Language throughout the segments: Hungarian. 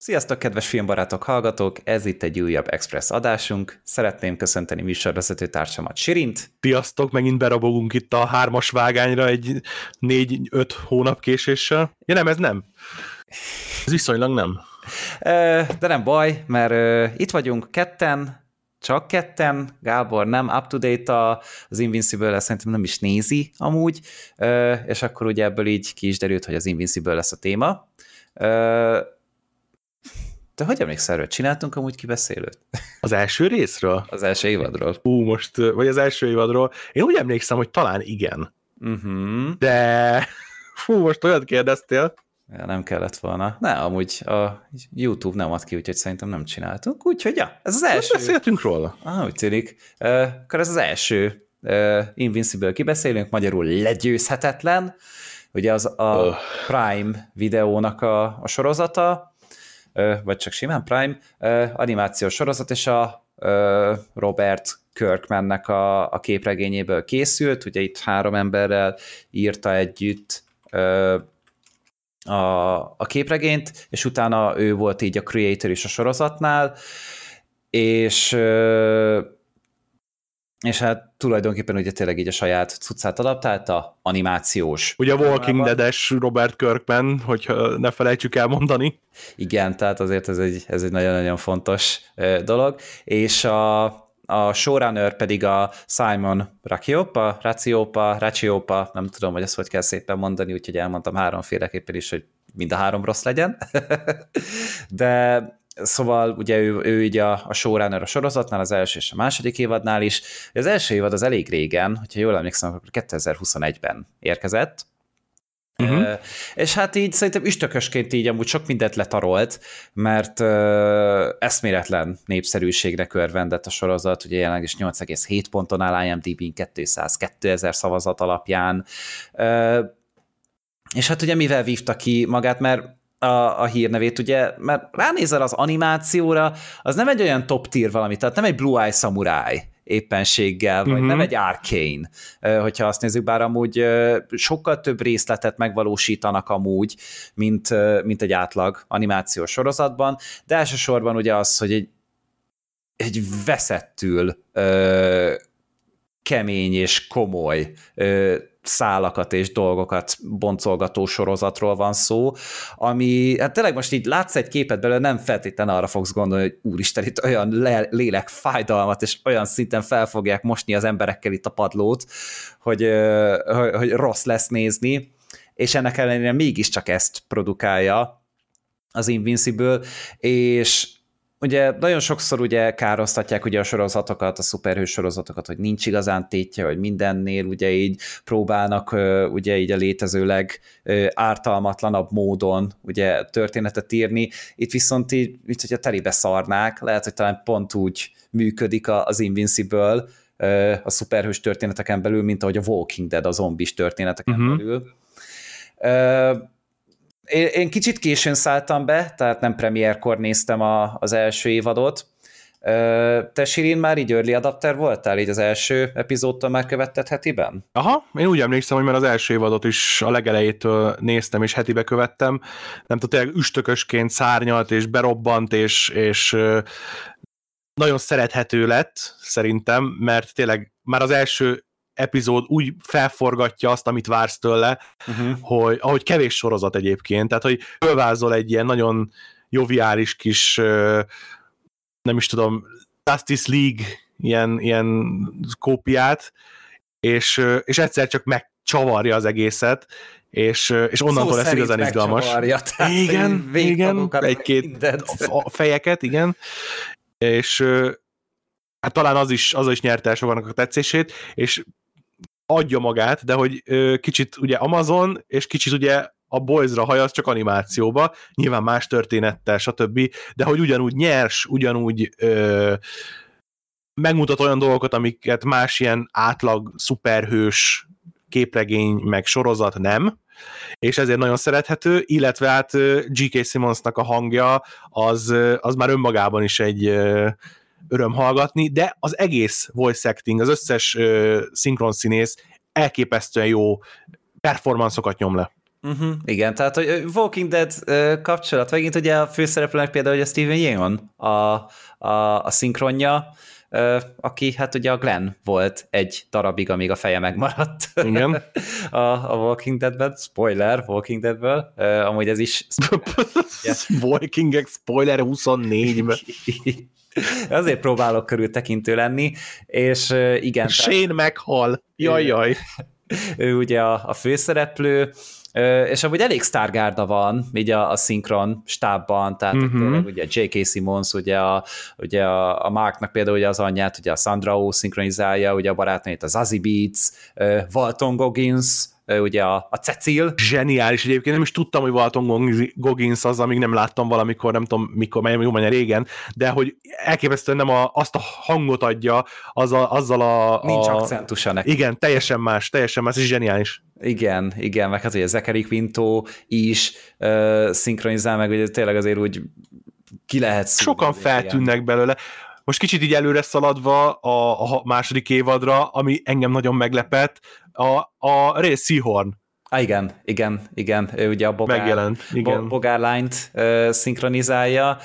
Sziasztok, kedves filmbarátok, hallgatók! Ez itt egy újabb Express adásunk. Szeretném köszönteni műsorvezető társamat, Sirint. Sziasztok, megint berabogunk itt a 3-as vágányra egy 4-5 hónap késéssel. Ja nem, ez nem. Ez viszonylag nem. De nem baj, mert itt vagyunk ketten, csak ketten. Gábor nem up-to-date az Invincible, szerintem nem is nézi amúgy, és akkor ugye ebből így ki is derült, hogy az Invincible lesz a téma. De hogy emlékszel, hogy csináltunk amúgy kibeszélőt? Az első részről? Az első évadról. Most, vagy az első évadról. Én úgy emlékszem, hogy talán igen. De most olyat kérdeztél. Ja, nem kellett volna. Ne, amúgy a YouTube nem ad ki, úgyhogy szerintem nem csináltunk. Úgyhogy ja, ez az első. Beszéltünk róla. Úgy tűnik. Akkor ez az első Invincible kibeszélünk, magyarul legyőzhetetlen. Ugye az a Prime videónak a sorozata, vagy csak simán Prime, animációs sorozat, és a Robert Kirkmannek a képregényéből készült, ugye itt 3 emberrel írta együtt a képregényt, és utána ő volt így a creator is a sorozatnál, és hát tulajdonképpen ugye tényleg így a saját cuccát adaptálta, animációs. Ugye a Walking Dead-es Robert Kirkman, hogyha ne felejtsük elmondani. Igen, tehát azért ez egy nagyon-nagyon fontos dolog, és a showrunner pedig a Simon Raciopa, nem tudom, hogy ezt hogy kell szépen mondani, úgyhogy elmondtam 3-féleképpen is, hogy mind a 3 rossz legyen. De szóval ugye ő így a showrunner a sorozatnál, az első és a második évadnál is. Az első évad az elég régen, hogyha jól emlékszem, akkor 2021-ben érkezett. És hát így szerintem üstökösként így amúgy sok mindent letarolt, mert eszméletlen népszerűségre örvendett a sorozat, ugye jelenleg is 8,7 ponton áll IMDb-n 202 000 szavazat alapján. És hát ugye mivel vívta ki magát, mert a hírnevét, ugye, mert ránézel az animációra, az nem egy olyan top tier valami, tehát nem egy Blue Eye Samurai éppenséggel, vagy nem egy Arcane, hogyha azt nézzük, bár amúgy sokkal több részletet megvalósítanak amúgy, mint egy átlag animációs sorozatban, de elsősorban ugye az, hogy egy veszettül kemény és komoly szálakat és dolgokat boncolgató sorozatról van szó, ami, hát tényleg most így látsz egy képet belőle, nem feltétlenül arra fogsz gondolni, hogy úristen, itt olyan lélek fájdalmat, és olyan szinten fel fogják mosni az emberekkel itt a padlót, hogy rossz lesz nézni, és ennek ellenére mégiscsak ezt produkálja az Invincible, és ugye nagyon sokszor ugye károsztatják ugye a sorozatokat, a szuperhős sorozatokat, hogy nincs igazán tétje, hogy mindennél ugye így próbálnak ugye így a létező legártalmatlanabb módon ugye történetet írni. Itt viszont így, hogyha telibe szarnák, lehet, hogy talán pont úgy működik az Invincible a szuperhős történeteken belül, mint ahogy a Walking Dead a zombis történeteken belül. Én kicsit későn szálltam be, tehát nem premierkor néztem az első évadot. Te, Sirin, már így early adapter voltál, így az első epizódtól már követted hetiben? Aha, én úgy emlékszem, hogy már az első évadot is a legelejétől néztem, és hetibe követtem. Nem tudom, tényleg üstökösként szárnyalt, és berobbant, és nagyon szerethető lett, szerintem, mert tényleg már az első epizód úgy felforgatja azt, amit vársz tőle, hogy ahogy kevés sorozat egyébként, tehát hogy fölvázol egy ilyen nagyon joviális kis, nem is tudom, Justice League ilyen kópiát, és egyszer csak megcsavarja az egészet, és onnantól lesz igazán izgalmas. Igen, egy-két fejeket, igen, és hát talán az is nyerte el sokanak a tetszését, és adja magát, de hogy kicsit ugye Amazon, és kicsit ugye a Boys-ra hajaz csak animációba, nyilván más történettel, stb., de hogy ugyanúgy nyers, ugyanúgy megmutat olyan dolgokat, amiket más ilyen átlag szuperhős képregény, meg sorozat nem, és ezért nagyon szerethető, illetve hát G.K. Simmonsnak a hangja az már önmagában is egy öröm hallgatni, de az egész voice acting, az összes szinkronszínész elképesztően jó performanszokat nyom le. Igen, tehát hogy Walking Dead kapcsolat, megint ugye a főszereplőnek például ugye Steven Yeun a szinkronja, aki hát ugye a Glenn volt egy darabig, amíg a feje megmaradt. Igen. a Walking Deadben, spoiler Walking Deadből, amúgy ez is Walking spoiler 24-ben. Azért próbálok körültekintő lenni, és igen. Shane meghal. Jaj. Ő ugye a főszereplő, és amúgy elég sztárgárda van így a szinkron stábban, tehát tényleg ugye J.K. Simmons, ugye a Marknak például ugye az anyját, ugye a Sandra Oh szinkronizálja, ugye a barátnőjét a Zazie Beetz, Walton Goggins, ugye a Cecil. Zseniális egyébként, nem is tudtam, hogy Walton Goggins az, amíg nem láttam valamikor, nem tudom mikor, mert régen, de hogy elképesztően nem azt a hangot adja azzal a... Nincs akcentusa neki. Igen, teljesen más, és zseniális. Igen, meg hát ugye Zachary Quinto is szinkronizál, meg ugye tényleg azért úgy ki lehet szúrni. Sokan feltűnnek belőle. Most kicsit így előre szaladva a második évadra, ami engem nagyon meglepett, a Ray Seahorn. Igen, ő ugye a Bogárlányt szinkronizálja,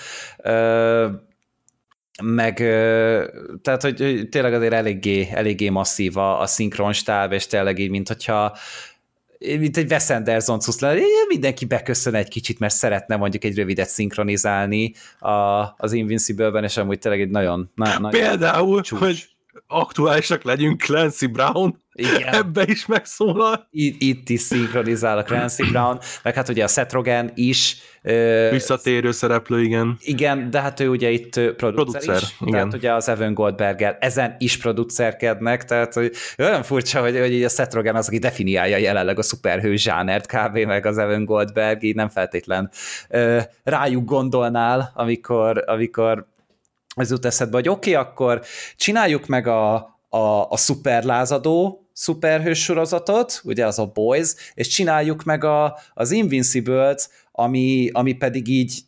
meg tehát, hogy tényleg azért eléggé masszív a szinkronstáb, és tényleg így, mint egy Wes Anderson cusz lenne, mindenki beköszön egy kicsit, mert szeretne mondjuk egy rövidet szinkronizálni az Invincible-ben, és amúgy tényleg egy nagyon például, csúcs. Hogy aktuálisak legyünk, Clancy Brown, igen. Ebbe is megszólal. Itt is szinkronizál a Clancy Brown, meg hát ugye a Seth Rogen is. Visszatérő szereplő, igen. Igen, de hát ő ugye itt producer is. Igen. Tehát ugye az Evan Goldberger ezen is producerkednek, tehát hogy olyan furcsa, hogy a Seth Rogen az, aki definiálja jelenleg a szuperhő zsánert kb. Meg az Evan Goldberg, így nem feltétlen rájuk gondolnál, amikor ez jut eszedbe, hogy oké, akkor csináljuk meg a szuperlázadó szuperhős sorozatot, ugye az a Boys, és csináljuk meg az Invincible-t, ami pedig így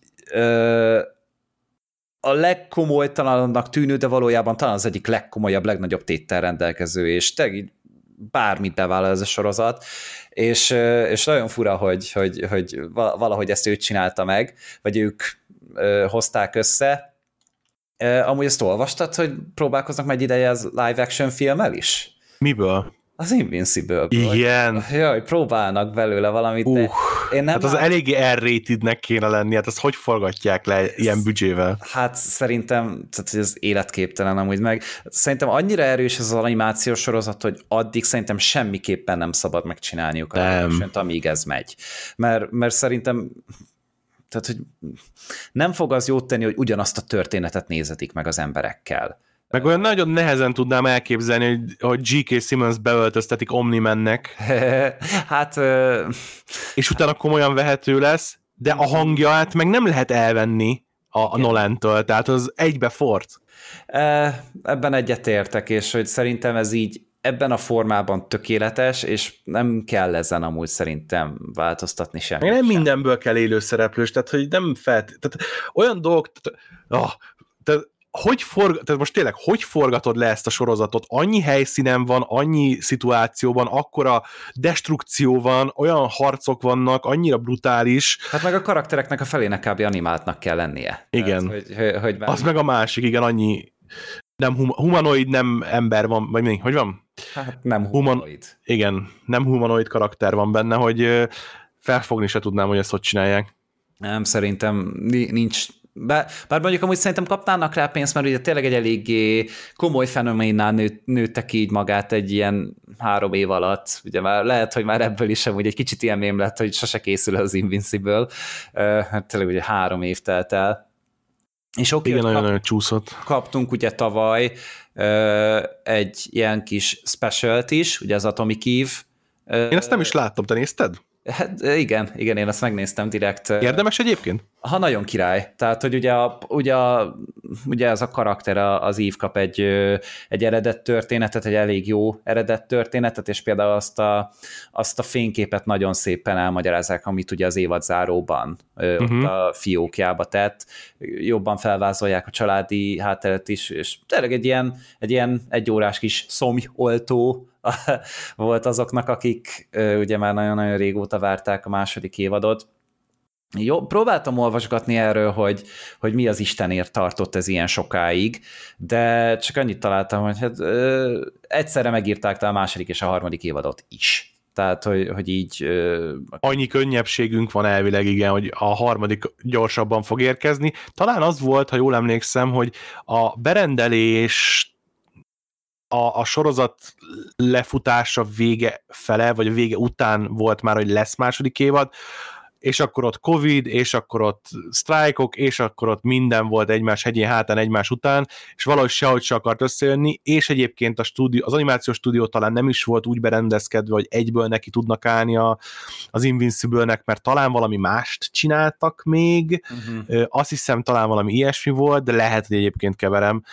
a legkomolytalanabbnak tűnő, de valójában talán az egyik legkomolyabb, legnagyobb téttel rendelkező, és tényleg így bármit bevállal ez a sorozat, és nagyon fura, hogy valahogy ezt ő csinálta meg, vagy ők hozták össze. Amúgy ezt olvastad, hogy próbálkoznak meg ideje az live action filmmel is? Miből? Az Invincible-ből. Igen. Jaj, próbálnak belőle valamit, de én nem... Hát az eléggé R-ratednek kéne lenni, hát azt hogy forgatják le ilyen büdzsével? Hát szerintem, tehát hogy az életképtelen amúgy meg. Szerintem annyira erős ez az animációs sorozat, hogy addig szerintem semmiképpen nem szabad megcsinálniuk amíg ez megy. Mert szerintem tehát, hogy nem fog az jót tenni, hogy ugyanazt a történetet nézetik meg az emberekkel. Meg olyan nagyon nehezen tudnám elképzelni, hogy J.K. Simmons beöltöztetik Omni-Man-nek. Hát... És utána komolyan vehető lesz, de a hangját meg nem lehet elvenni a Nolan-től, tehát az egybe fort. Ebben egyetértek, és hogy szerintem ez így ebben a formában tökéletes, és nem kell ezen amúgy szerintem változtatni semmit. Nem mindenből kell élőszereplős, tehát hogy nem tehát olyan dolgok, tehát most tényleg, hogy forgatod le ezt a sorozatot? Annyi helyszínen van, annyi szituációban, akkora destrukció van, olyan harcok vannak, annyira brutális. Hát meg a karaktereknek a felének kb. Animáltnak kell lennie. Igen. Tehát, hogy az meg a másik, igen, annyi nem humanoid, nem ember van, vagy mi? Hogy van? Hát nem humanoid. Igen, nem humanoid karakter van benne, hogy felfogni se tudnám, hogy ezt hogy csinálják. Nem, szerintem nincs. Bár mondjuk amúgy szerintem kapnának rá pénzt, mert ugye tényleg egy eléggé komoly fenoménnál nőtte így magát egy ilyen 3 év alatt. Ugye már lehet, hogy már ebből is amúgy egy kicsit ilyen mém lett, hogy sose készül az Invincible. Hát tényleg ugye 3 év telt el. És oké, igen, nagyon csúszott. Kaptunk ugye tavaly egy ilyen kis specialt is, ugye az Atomic Eve. Én ezt nem is láttam, te nézted? Hát igen, én azt megnéztem direkt. Érdemes egyébként? Ha nagyon király. Tehát, hogy ugye ez a karakter, az Eve kap egy eredet történetet, egy elég jó eredet történetet, és például azt a fényképet nagyon szépen elmagyarázzák, amit ugye az évad záróban ott a fiókjába tett. Jobban felvázolják a családi hátteret is, és tényleg egy ilyen 1 órás kis szomjoltó volt azoknak, akik ugye már nagyon-nagyon régóta várták a második évadot. Jó, próbáltam olvasgatni erről, hogy mi az Istenért tartott ez ilyen sokáig, de csak annyit találtam, hogy hát, egyszerre megírták a második és a harmadik évadot is. Tehát, hogy így... Annyi könnyebbségünk van elvileg, igen, hogy a harmadik gyorsabban fog érkezni. Talán az volt, ha jól emlékszem, hogy a berendelés a sorozat lefutása vége fele, vagy a vége után volt már, hogy lesz második évad, és akkor ott Covid, és akkor ott sztrájkok, és akkor ott minden volt egymás hegyén hátán egymás után, és valahogy sehogy se akart összejönni, és egyébként az animációs stúdió talán nem is volt úgy berendezkedve, hogy egyből neki tudnak állni az Invincible-nek, mert talán valami mást csináltak még, azt hiszem talán valami ilyesmi volt, de lehet, hogy egyébként keverem.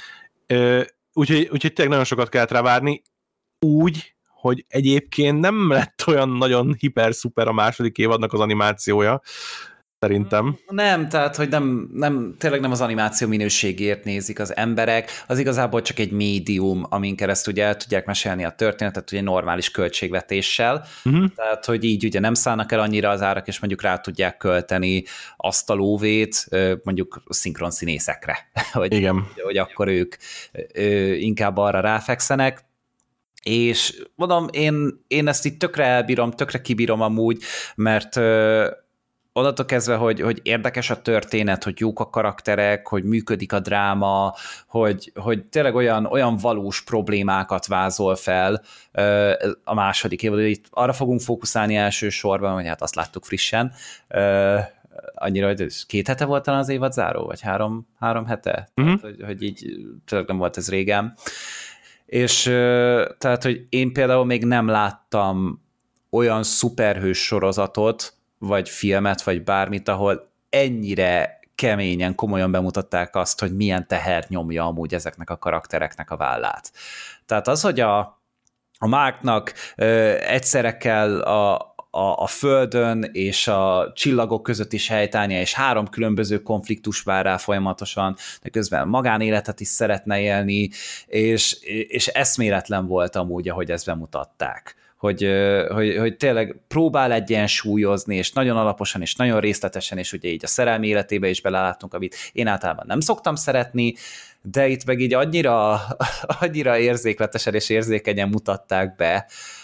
Úgyhogy tényleg nagyon sokat kellett rá várni, úgy, hogy egyébként nem lett olyan nagyon hiper-szuper a második évadnak az animációja, szerintem. Nem, tehát, hogy tényleg nem az animáció minőségért nézik az emberek, az igazából csak egy médium, amin keresztül ugye el tudják mesélni a történetet, ugye normális költségvetéssel, tehát, hogy így ugye nem szállnak el annyira az árak, és mondjuk rá tudják költeni azt a lóvét, mondjuk szinkron színészekre, hogy akkor ők inkább arra ráfekszenek, és mondom, én ezt itt tökre elbírom, tökre kibírom amúgy, mert onnantól kezdve, hogy érdekes a történet, hogy jók a karakterek, hogy működik a dráma, hogy tényleg olyan valós problémákat vázol fel a második évadban. Itt arra fogunk fókuszálni elsősorban, hogy hát azt láttuk frissen, annyira, hogy 2 hete volt talán az évad záró, vagy 3 hete? Tehát, hogy így tényleg nem volt ez régen. És tehát, hogy én például még nem láttam olyan szuperhős sorozatot, vagy filmet, vagy bármit, ahol ennyire keményen, komolyan bemutatták azt, hogy milyen teher nyomja amúgy ezeknek a karaktereknek a vállát. Tehát az, hogy a Marknak egyszerre kell a Földön és a csillagok között is helytállnia, és 3 különböző konfliktus vár rá folyamatosan, de közben magánéletet is szeretne élni, és eszméletlen volt amúgy, ahogy ezt bemutatták. Hogy tényleg próbál egyensúlyozni, és nagyon alaposan, és nagyon részletesen, és ugye így a szerelmi életébe is belelátunk, amit én általában nem szoktam szeretni, de itt meg így annyira érzékletesen és érzékenyen mutatták be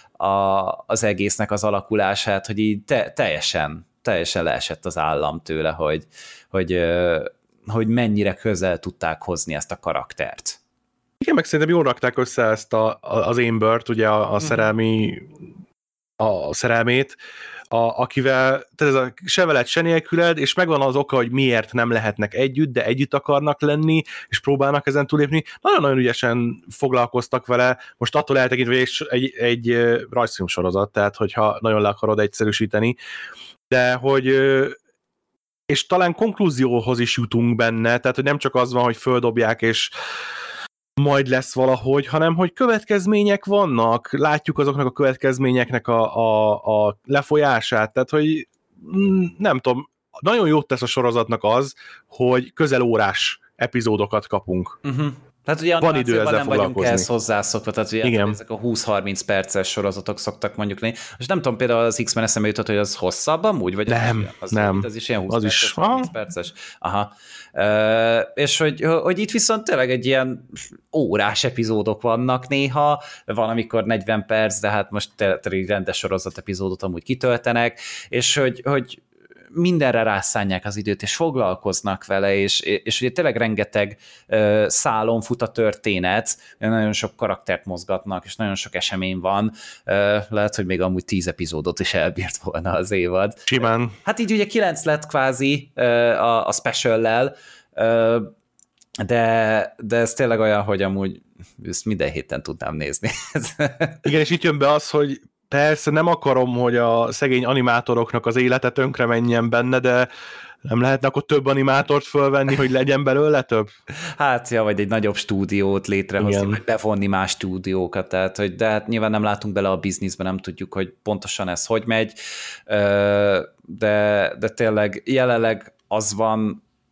az egésznek az alakulását, hogy így teljesen leesett az állam tőle, hogy mennyire közel tudták hozni ezt a karaktert. Igen, meg szerintem jól rakták össze ezt az Ambert, ugye a szerelmét, akivel tehát ez a se veled, se nélküled, és megvan az oka, hogy miért nem lehetnek együtt, de együtt akarnak lenni, és próbálnak ezen túlépni. Nagyon-nagyon ügyesen foglalkoztak vele, most attól eltekintve, hogy egy rajzfilm sorozat, tehát hogyha nagyon le akarod egyszerűsíteni, de hogy és talán konklúzióhoz is jutunk benne, tehát hogy nem csak az van, hogy földobják, és majd lesz valahogy, hanem hogy következmények vannak, látjuk azoknak a következményeknek a lefolyását, tehát hogy nem tudom, nagyon jót tesz a sorozatnak az, hogy közel órás epizódokat kapunk. Tehát ugye van idő ezzel nem vagyunk foglalkozni. ehhez hozzászokva, tehát ugye ezek a 20-30 perces sorozatok szoktak mondjuk lenni. És nem tudom, például az X-Men eszembe jutott, hogy az hosszabb amúgy? Vagy nem. Az is ilyen 20 az perces, is. 30 perces. Aha. És hogy itt viszont tényleg egy ilyen órás epizódok vannak néha, van, amikor 40 perc, de hát most tényleg rendes sorozat epizódot amúgy kitöltenek, és hogy mindenre rászánják az időt, és foglalkoznak vele, és ugye tényleg rengeteg szálon fut a történet, nagyon sok karaktert mozgatnak, és nagyon sok esemény van, lehet, hogy még amúgy 10 epizódot is elbírt volna az évad. Simán. Hát így ugye 9 lett kvázi a special-lel, de ez tényleg olyan, hogy amúgy ezt minden héten tudnám nézni. Igen, és itt jön be az, hogy persze nem akarom, hogy a szegény animátoroknak az élete tönkre menjen benne, de nem lehetne akkor több animátort fölvenni, hogy legyen belőle több? Hát, vagy egy nagyobb stúdiót létrehozni, vagy bevonni más stúdiókat, tehát, de hát nyilván nem látunk bele a bizniszbe, nem tudjuk, hogy pontosan ez hogy megy, de tényleg jelenleg az van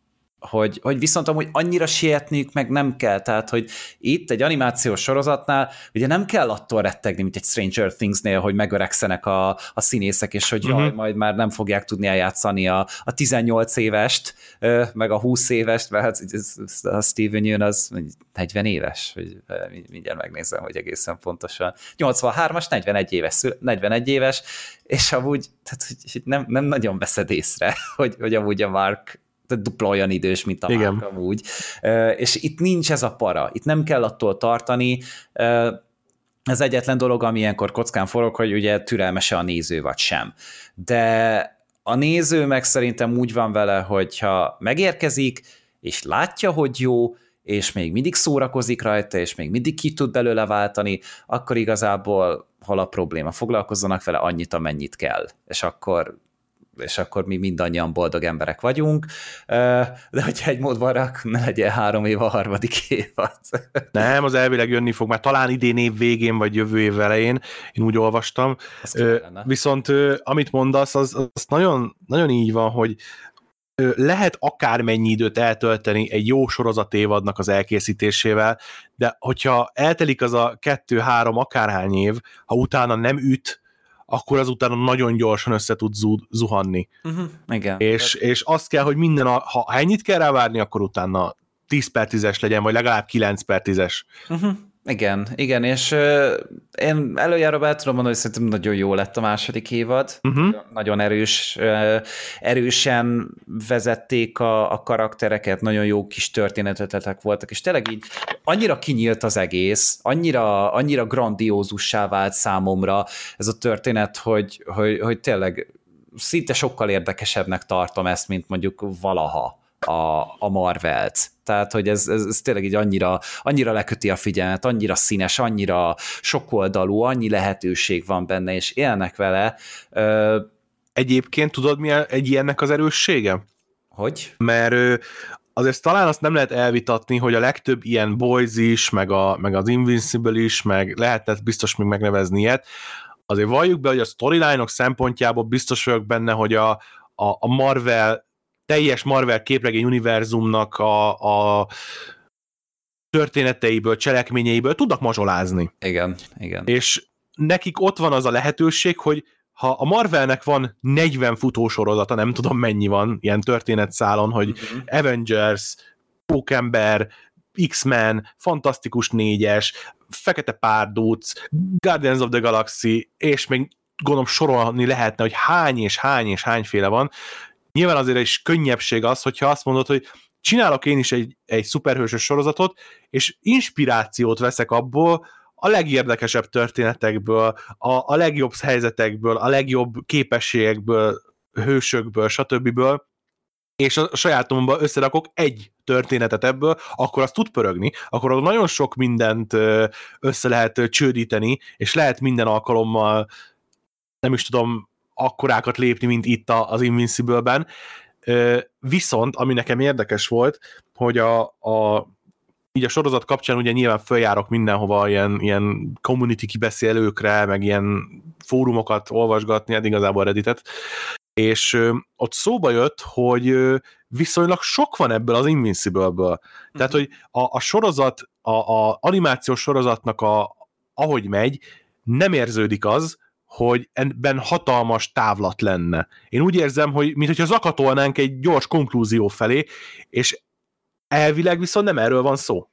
hogy viszont amúgy annyira sietniük meg nem kell, tehát hogy itt egy animációs sorozatnál ugye nem kell attól rettegni, mint egy Stranger Things-nél, hogy megöregszenek a színészek, és hogy jaj, majd már nem fogják tudni eljátszani a 18 évest, meg a 20 évest, mert a Steven Yeun az 40 éves, hogy mindjárt megnézem, hogy egészen pontosan. 83-as, 41 éves, és amúgy tehát, hogy nem nagyon veszed észre, hogy amúgy a Mark dupla olyan idős, mint a Mark amúgy. És itt nincs ez a para, itt nem kell attól tartani. Ez egyetlen dolog, ami ilyenkor kockán forog, hogy ugye türelmese a néző vagy sem. De a néző meg szerintem úgy van vele, hogyha megérkezik, és látja, hogy jó, és még mindig szórakozik rajta, és még mindig ki tud belőle váltani, akkor igazából hol a probléma? Foglalkozzanak vele annyit, amennyit kell. És akkor mi mindannyian boldog emberek vagyunk, de hogyha egy mód van, akkor ne legyen 3 év a harmadik évad. Nem, az elvileg jönni fog, már talán idén év végén, vagy jövő év elején, én úgy olvastam. Viszont amit mondasz, az nagyon, nagyon így van, hogy lehet akármennyi időt eltölteni egy jó sorozatévadnak az elkészítésével, de hogyha eltelik az a 2-3 akárhány év, ha utána nem üt, akkor azután nagyon gyorsan össze tud zuhanni. Igen. És azt kell, hogy ha ennyit kell rávárni, akkor utána 10/10-es legyen, vagy legalább 9/10-es. Igen, és én előjáróban el tudom mondani, hogy szerintem nagyon jó lett a második évad. Nagyon erősen vezették a karaktereket, nagyon jó kis történetetek voltak, és tényleg így annyira kinyílt az egész, annyira grandiózussá vált számomra ez a történet, hogy tényleg szinte sokkal érdekesebbnek tartom ezt, mint mondjuk valaha a Marvelt. Tehát, hogy ez tényleg így annyira leköti a figyelmet, annyira színes, annyira sokoldalú, annyi lehetőség van benne, és élnek vele. Egyébként tudod, mi egy ilyennek az erőssége? Hogy? Mert azért talán azt nem lehet elvitatni, hogy a legtöbb ilyen Boys is, meg az Invincible is, meg lehetne biztos még megnevezni ilyet, azért valljuk be, hogy a storyline-ok szempontjából biztos vagyok benne, hogy a Marvel teljes Marvel képregény univerzumnak a történeteiből, cselekményeiből tudnak mazsolázni. Igen. És nekik ott van az a lehetőség, hogy ha a Marvelnek van 40 futósorozata, nem tudom mennyi van ilyen történetszálon, hogy Avengers, Pókember, X-Men, Fantasztikus 4-es, Fekete Párduc, Guardians of the Galaxy, és még gondolom sorolni lehetne, hogy hányféle van. Nyilván azért is könnyebbség az, hogyha azt mondod, hogy csinálok én is egy szuperhősös sorozatot, és inspirációt veszek abból, a legérdekesebb történetekből, a legjobb helyzetekből, a legjobb képességekből, hősökből, stb. És a sajátomban összerakok egy történetet ebből, akkor az tud pörögni, akkor nagyon sok mindent össze lehet csődíteni, és lehet minden alkalommal, nem is tudom, akkorákat lépni, mint itt az Invincible-ben. Viszont, ami nekem érdekes volt, hogy így a sorozat kapcsán ugye nyilván följárok mindenhova ilyen community kibeszélőkre, meg ilyen fórumokat olvasgatni, hát igazából Redditet, és ott szóba jött, hogy viszonylag sok van ebből az Invincible-ből. Tehát, hogy a sorozat, a animációs sorozatnak ahogy megy, nem érződik az, hogy ebben hatalmas távlat lenne. Én úgy érzem, hogy mintha zakatolnánk egy gyors konklúzió felé, és elvileg viszont nem erről van szó.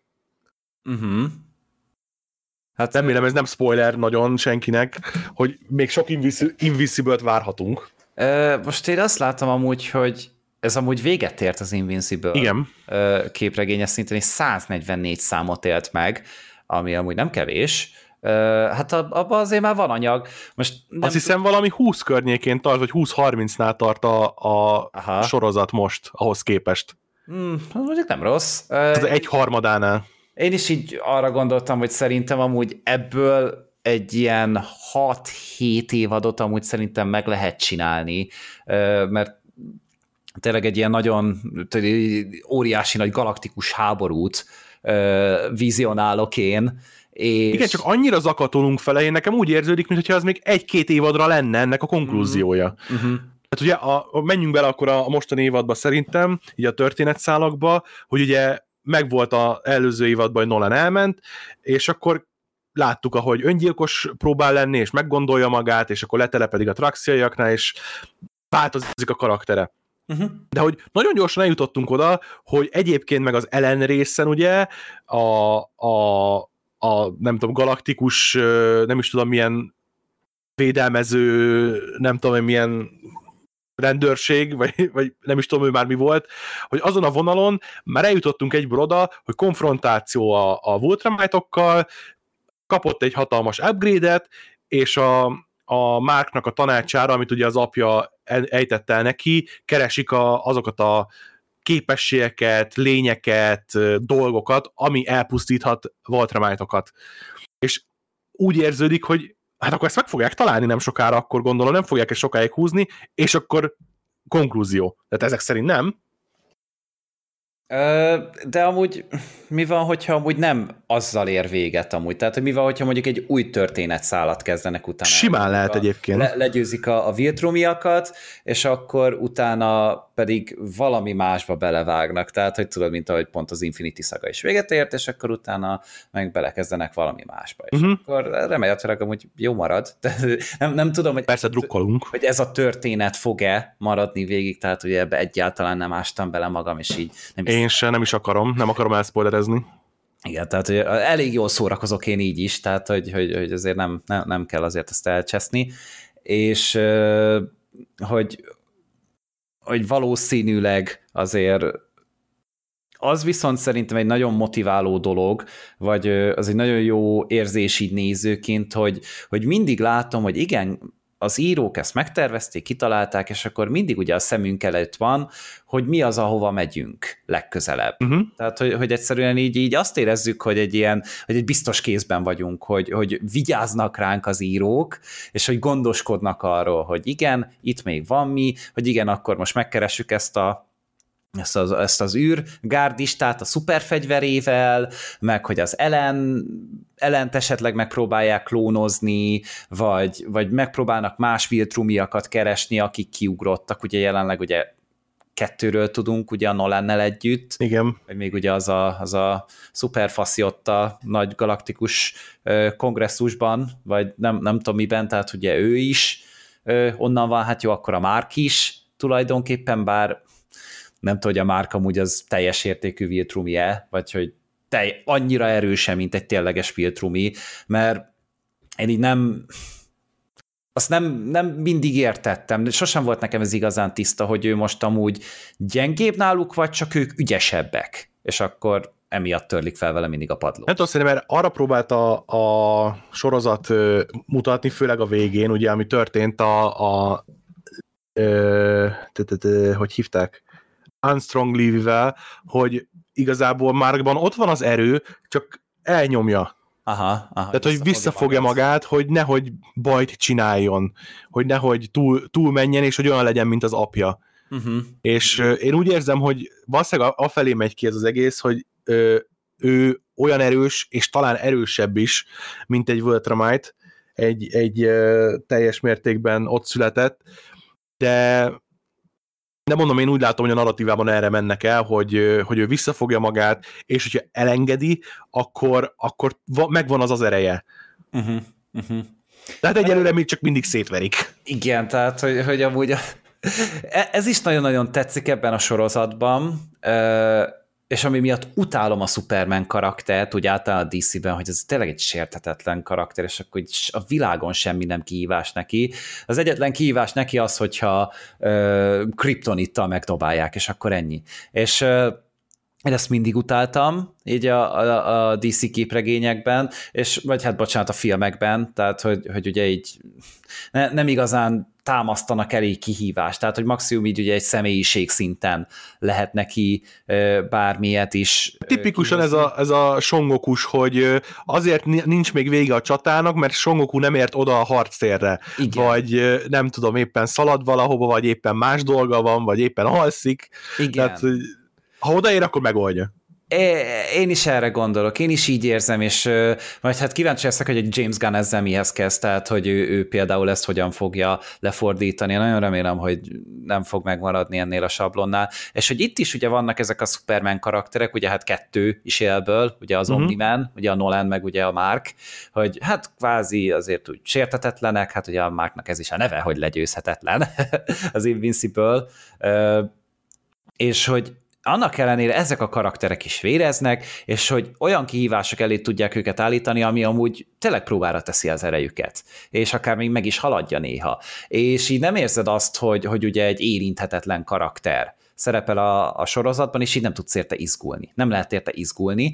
Hát remélem ez nem spoiler nagyon senkinek, hogy még sok Invincible-t várhatunk. Most én azt látom amúgy, hogy ez amúgy véget ért az Invincible. Igen. Képregényes szinten, és 144 számot élt meg, ami amúgy nem kevés. Hát abban azért már van anyag. Most azt hiszem valami 20 környékén tart, vagy 20-30-nál tart a sorozat most, ahhoz képest. Mondjuk nem rossz. Tehát 1/3-ánál. Én is így arra gondoltam, hogy szerintem amúgy ebből egy ilyen 6-7 évadot amúgy szerintem meg lehet csinálni, mert tényleg egy ilyen nagyon óriási nagy galaktikus háborút vizionálok én. És... Igen, csak annyira zakatolunk fele, én nekem úgy érződik, mintha az még 1-2 évadra lenne ennek a konklúziója. Hát ugye menjünk bele akkor a mostani évadba szerintem, így a történetszálakba, hogy ugye megvolt az előző évadban, hogy Nolan elment, és akkor láttuk, ahogy öngyilkos próbál lenni, és meggondolja magát, és akkor letelepedik a traxiaiaknál, és változik a karaktere. De hogy nagyon gyorsan eljutottunk oda, hogy egyébként meg az Ellen részen ugye a nem tudom, galaktikus, nem is tudom milyen védelmező, nem tudom milyen rendőrség, vagy nem is tudom, ő már mi volt, hogy azon a vonalon már eljutottunk egyből oda, hogy konfrontáció a Viltrumite-okkal, kapott egy hatalmas upgrade-et, és a Marknak a tanácsára, amit ugye az apja ejtett el neki, keresik azokat a képességeket, lényeket, dolgokat, ami elpusztíthat Viltrumite-okat. És úgy érződik, hogy hát akkor ezt meg fogják találni nem sokára, akkor gondolom, nem fogják ezt sokáig húzni, és akkor konklúzió. Tehát ezek szerint nem. De amúgy mi van, hogyha amúgy nem azzal ér véget amúgy? Tehát mi van, hogyha mondjuk egy új történetszálat kezdenek utána? Simán lehet egyébként. Legyőzik a Viltrumiakat, és akkor utána pedig valami másba belevágnak. Tehát, hogy tudod, mint ahogy pont az Infinity Saga is véget ért, és akkor utána meg belekezdenek valami másba. És akkor remélhetőleg amúgy jó marad. nem tudom, hogy, persze drukkolunk, hogy ez a történet fog-e maradni végig, tehát ugye ebbe egyáltalán nem ástam bele magam, és így én sem, nem is akarom, nem akarom elszpoilerezni. Igen, tehát hogy elég jól szórakozok én így is, tehát hogy azért nem kell azért ezt elcseszni, és hogy valószínűleg azért az viszont szerintem egy nagyon motiváló dolog, vagy az egy nagyon jó érzés így nézőként, hogy mindig látom, hogy igen, az írók ezt megtervezték, kitalálták, és akkor mindig ugye a szemünk előtt van, hogy mi az, ahova megyünk legközelebb. Tehát, hogy egyszerűen így azt érezzük, hogy egy biztos kézben vagyunk, hogy vigyáznak ránk az írók, és hogy gondoskodnak arról, hogy igen, itt még van mi, hogy igen, akkor most megkeressük ezt az űrgárdistát a szuperfegyverével, meg hogy az Ellent esetleg megpróbálják klónozni, vagy megpróbálnak más Viltrumiakat keresni, akik kiugrottak, ugye jelenleg ugye 2-ről tudunk, ugye a Nolannel együtt, igen. vagy még ugye az a szuperfasziotta nagy galaktikus kongresszusban, vagy nem tudom miben, tehát ugye ő is onnan van, hát jó, akkor a Mark is tulajdonképpen, bár nem tudom, hogy a Mark amúgy az teljes értékű Viltrumi-e, vagy hogy annyira erősen, mint egy tényleges Viltrumi, mert én így azt nem mindig értettem, de sosem volt nekem ez igazán tiszta, hogy ő most amúgy gyengébb náluk, vagy csak ők ügyesebbek, és akkor emiatt törlik fel vele mindig a padlót. Nem tudom, mert arra próbálta a sorozat mutatni, főleg a végén, ugye, ami történt hogy hívták? Armstrong Levy-vel, hogy igazából Markban ott van az erő, csak elnyomja. Aha, tehát, hogy visszafogja magát, hogy nehogy bajt csináljon, hogy nehogy túl menjen, és hogy olyan legyen, mint az apja. És én úgy érzem, hogy valószínűleg afelé megy ki ez az egész, hogy ő olyan erős, és talán erősebb is, mint egy Viltrumite, egy teljes mértékben ott született, de mondom, én úgy látom, hogy a narratívában erre mennek el, hogy ő visszafogja magát, és hogyha elengedi, akkor megvan az ereje. Tehát egyelőre még csak mindig szétverik. Igen, tehát, hogy amúgy ez is nagyon-nagyon tetszik ebben a sorozatban, és ami miatt utálom a Superman karaktert, úgy általán a DC-ben, hogy ez tényleg egy sérthetetlen karakter, és akkor a világon semmi nem kihívás neki. Az egyetlen kihívás neki az, hogyha kriptonittal megdobálják, és akkor ennyi. És én ezt mindig utáltam, így a DC képregényekben, vagy hát bocsánat, a filmekben, tehát hogy ugye így nem igazán támasztanak elég kihívást, tehát hogy maximum így ugye egy személyiség szinten lehet neki bármilyet is. Tipikusan ez a Son Gokus, hogy azért nincs még vége a csatának, mert Son Goku nem ért oda a harctérre. Igen. Vagy nem tudom, éppen szalad valahova, vagy éppen más dolga van, vagy éppen alszik. Igen. Tehát, ha odaér, akkor megoldja. Én is erre gondolok, én is így érzem, és majd hát kíváncsi leszek, hogy egy James Gunn ezzel mihez kezd, tehát hogy ő például ezt hogyan fogja lefordítani. Én nagyon remélem, hogy nem fog megmaradni ennél a sablonnál. És hogy itt is ugye vannak ezek a Superman karakterek, ugye hát 2 is élből, ugye az Omni-Man, ugye a Nolan, meg ugye a Mark, hogy hát kvázi azért úgy sértetetlenek, hát ugye a Marknak ez is a neve, hogy legyőzhetetlen, az Invincible, és hogy annak ellenére ezek a karakterek is véreznek, és hogy olyan kihívások elé tudják őket állítani, ami amúgy tényleg próbára teszi az erejüket, és akár még meg is haladja néha. És így nem érzed azt, hogy ugye egy érinthetetlen karakter szerepel a sorozatban, és így nem tudsz érte izgulni. Nem lehet érte izgulni.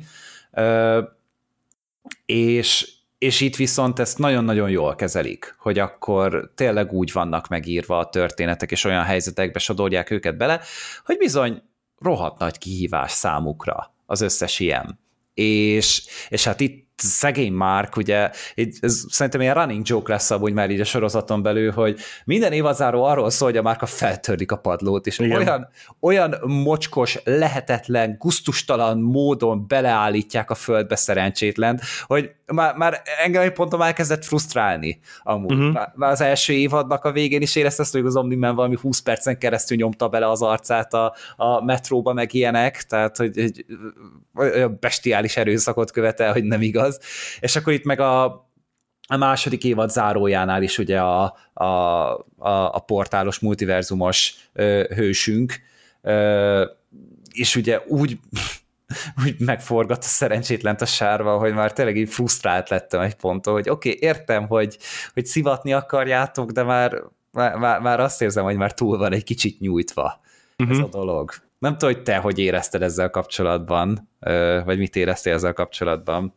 És itt viszont ezt nagyon-nagyon jól kezelik, hogy akkor tényleg úgy vannak megírva a történetek, és olyan helyzetekbe sodorják őket bele, hogy bizony rohadt nagy kihívás számukra az összes ilyen. És hát itt szegény Mark, ugye, ez szerintem ilyen running joke lesz amúgy már így a sorozaton belül, hogy minden évadzáró arról szól, hogy a Marka feltörlik a padlót, és olyan mocskos, lehetetlen, gusztustalan módon beleállítják a földbe szerencsétlen, hogy már engem egy ponton elkezdett frusztrálni amúgy. Már az első évadnak a végén is éreztem, hogy az Omni-Man valami 20 percen keresztül nyomta bele az arcát a metróba, meg ilyenek, tehát hogy olyan bestiális erőszakot követel, hogy nem igaz. És akkor itt meg a második évad zárójánál is ugye a portálos, multiverzumos hősünk, és ugye úgy megforgat a szerencsétlent a sárba, hogy már tényleg így frusztrált lettem egy ponton, hogy oké, értem, hogy szivatni akarjátok, de már azt érzem, hogy már túl van egy kicsit nyújtva ez a dolog. Nem tudom, hogy te hogy érezted ezzel kapcsolatban, vagy mit éreztél ezzel kapcsolatban?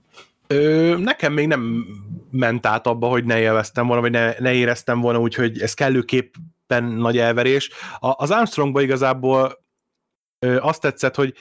Nekem még nem ment át abba, hogy ne élveztem volna, vagy ne éreztem volna úgy, hogy ez kellőképpen nagy elverés. Az Armstrongban igazából azt tetszett, hogy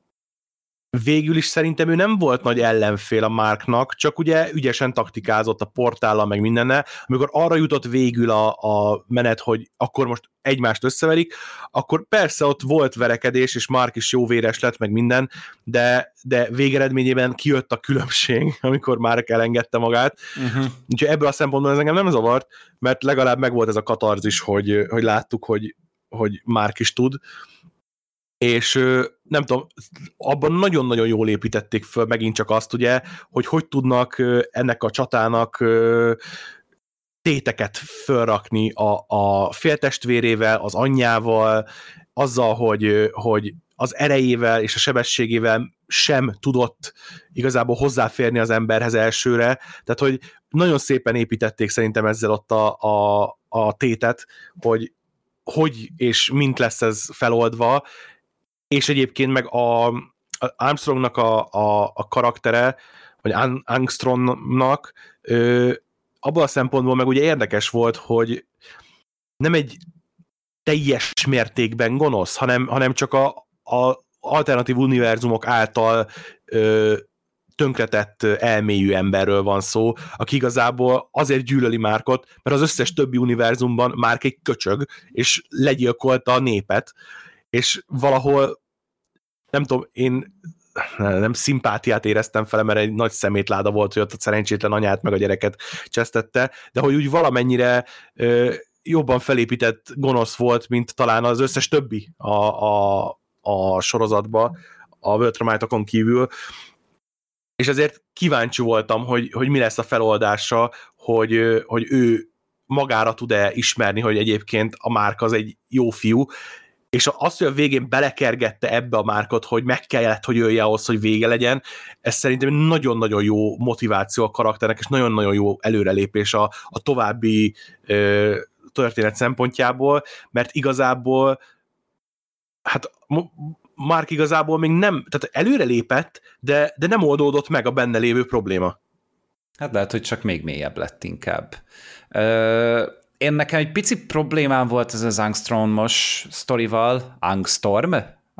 végül is szerintem ő nem volt nagy ellenfél a Marknak, csak ugye ügyesen taktikázott a portállal, meg mindennel. Amikor arra jutott végül a menet, hogy akkor most egymást összeverik, akkor persze ott volt verekedés, és Mark is jó véres lett, meg minden, de végeredményében kijött a különbség, amikor Mark elengedte magát. Úgyhogy ebből a szempontból ez engem nem zavart, mert legalább megvolt ez a katarzis, hogy láttuk, hogy Mark is tud, és nem tudom, abban nagyon-nagyon jól építették föl megint csak azt, ugye, hogy tudnak ennek a csatának téteket fölrakni a féltestvérével, az anyjával, azzal, hogy az erejével és a sebességével sem tudott igazából hozzáférni az emberhez elsőre, tehát hogy nagyon szépen építették szerintem ezzel ott a tétet, hogy és mint lesz ez feloldva, és egyébként meg a Armstrongnak a karaktere, vagy Armstrongnak abban a szempontból meg ugye érdekes volt, hogy nem egy teljes mértékben gonosz, hanem csak a alternatív univerzumok által tönkretett elmélyű emberről van szó, aki igazából azért gyűlöli Markot, mert az összes többi univerzumban Mark egy köcsög, és legyilkolta a népet, és valahol nem tudom, én nem szimpátiát éreztem fele, mert egy nagy szemétláda volt, hogy ott a szerencsétlen anyát meg a gyereket csesztette, de hogy úgy valamennyire jobban felépített gonosz volt, mint talán az összes többi a sorozatba, a Worldtremite-okon kívül, és ezért kíváncsi voltam, hogy mi lesz a feloldása, hogy ő magára tud-e ismerni, hogy egyébként a Mark az egy jó fiú, és azt, hogy a végén belekergette ebbe a Markot, hogy meg kellett, hogy jöjje ahhoz, hogy vége legyen, ez szerintem nagyon-nagyon jó motiváció a karakternek, és nagyon-nagyon jó előrelépés a további történet szempontjából, mert igazából hát Mark igazából még nem, tehát előrelépett, de nem oldódott meg a benne lévő probléma. Hát lehet, hogy csak még mélyebb lett inkább. Én nekem egy pici problémám volt ez az Angstromos sztorival. Angstorm?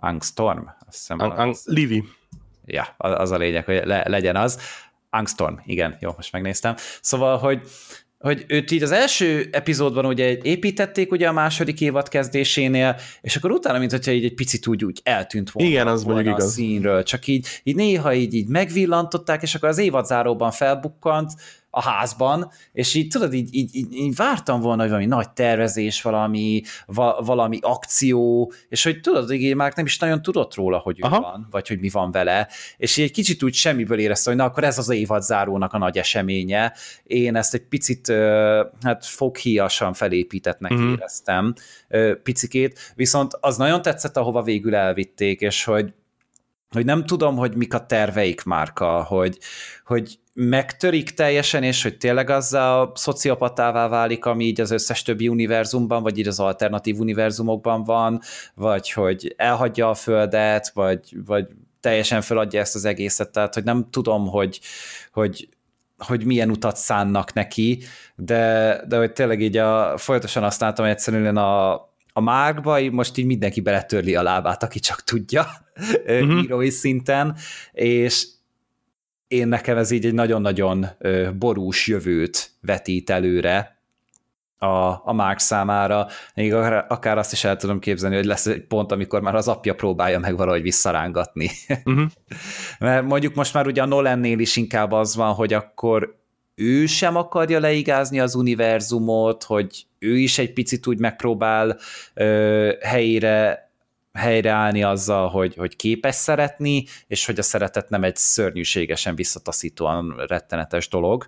Azt hiszem. Livy. Ja, az a lényeg, hogy legyen az. Angstorm, igen, jó, most megnéztem. Szóval, hogy hogy őt így az első epizódban ugye építették ugye a második évad kezdésénél, és akkor utána, mint hogyha így egy picit úgy eltűnt volna, igen, az volna a igaz. színről, csak így néha így megvillantották, és akkor az évadzáróban felbukkant a házban, és így tudod, így vártam volna, hogy valami nagy tervezés, valami akció, és hogy tudod, hogy már nem is nagyon tudott róla, hogy ő van, vagy hogy mi van vele, és így egy kicsit úgy semmiből érezte, hogy na, akkor ez az évadzárónak a nagy eseménye. Én ezt egy picit hát foghíjasan felépítettnek éreztem picikét, viszont az nagyon tetszett, ahova végül elvitték, és hogy nem tudom, hogy mik a terveik, Márka, hogy megtörik teljesen, és hogy tényleg azzal a szociopatává válik, ami így az összes többi univerzumban, vagy így az alternatív univerzumokban van, vagy hogy elhagyja a Földet, vagy teljesen feladja ezt az egészet, tehát hogy nem tudom, hogy milyen utat szánnak neki, de hogy tényleg így folyamatosan azt látom, hogy egyszerűen a Markba most így mindenki beletörli a lábát, aki csak tudja, írói szinten, és én nekem ez így egy nagyon-nagyon borús jövőt vetít előre a Mark számára. Még akár azt is el tudom képzelni, hogy lesz egy pont, amikor már az apja próbálja meg valahogy visszarángatni. Mert mondjuk most már ugye a Nolannél is inkább az van, hogy akkor ő sem akarja leigázni az univerzumot, hogy ő is egy picit úgy megpróbál helyreállni azzal, hogy képes szeretni, és hogy a szeretet nem egy szörnyűségesen visszataszítóan rettenetes dolog.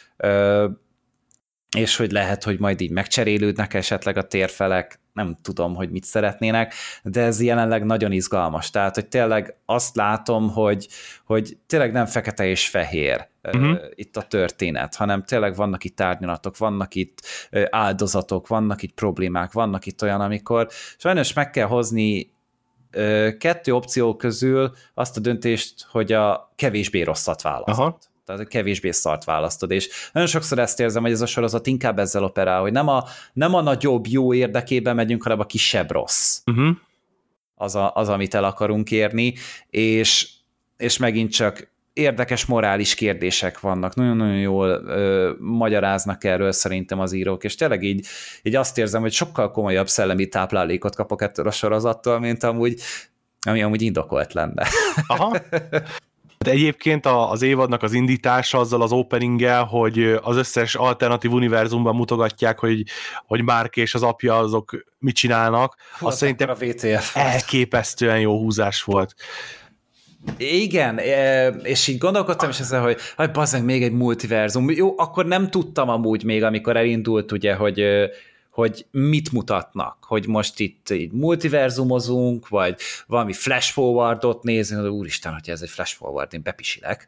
És hogy lehet, hogy majd így megcserélődnek esetleg a térfelek, nem tudom, hogy mit szeretnének, de ez jelenleg nagyon izgalmas. Tehát, hogy tényleg azt látom, hogy tényleg nem fekete és fehér itt a történet, hanem tényleg vannak itt árnyalatok, vannak itt áldozatok, vannak itt problémák, vannak itt olyan, amikor sajnos meg kell hozni kettő opció közül azt a döntést, hogy a kevésbé rosszat választott. Tehát kevésbé szart választod, és nagyon sokszor ezt érzem, hogy ez a sorozat inkább ezzel operál, hogy nem a nagyobb jó érdekében megyünk, hanem a kisebb rossz. Az, amit el akarunk érni, és megint csak érdekes morális kérdések vannak, nagyon-nagyon jól magyaráznak erről szerintem az írók, és tényleg így azt érzem, hogy sokkal komolyabb szellemi táplálékot kapok ettől a sorozattól, mint ami amúgy indokolt lenne. Aha. De egyébként az évadnak az indítása azzal az openinggel, hogy az összes alternatív univerzumban mutogatják, hogy Mark és az apja azok mit csinálnak, azt szerintem a VTF elképesztően jó húzás volt. Igen, és így gondolkodtam is ezzel, hogy bazzeg, még egy multiverzum. Jó, akkor nem tudtam amúgy még, amikor elindult, ugye, hogy mit mutatnak, hogy most itt így multiverzumozunk, vagy valami flash forwardot nézünk, úristen, hogyha ez egy flash forward, én bepisilek.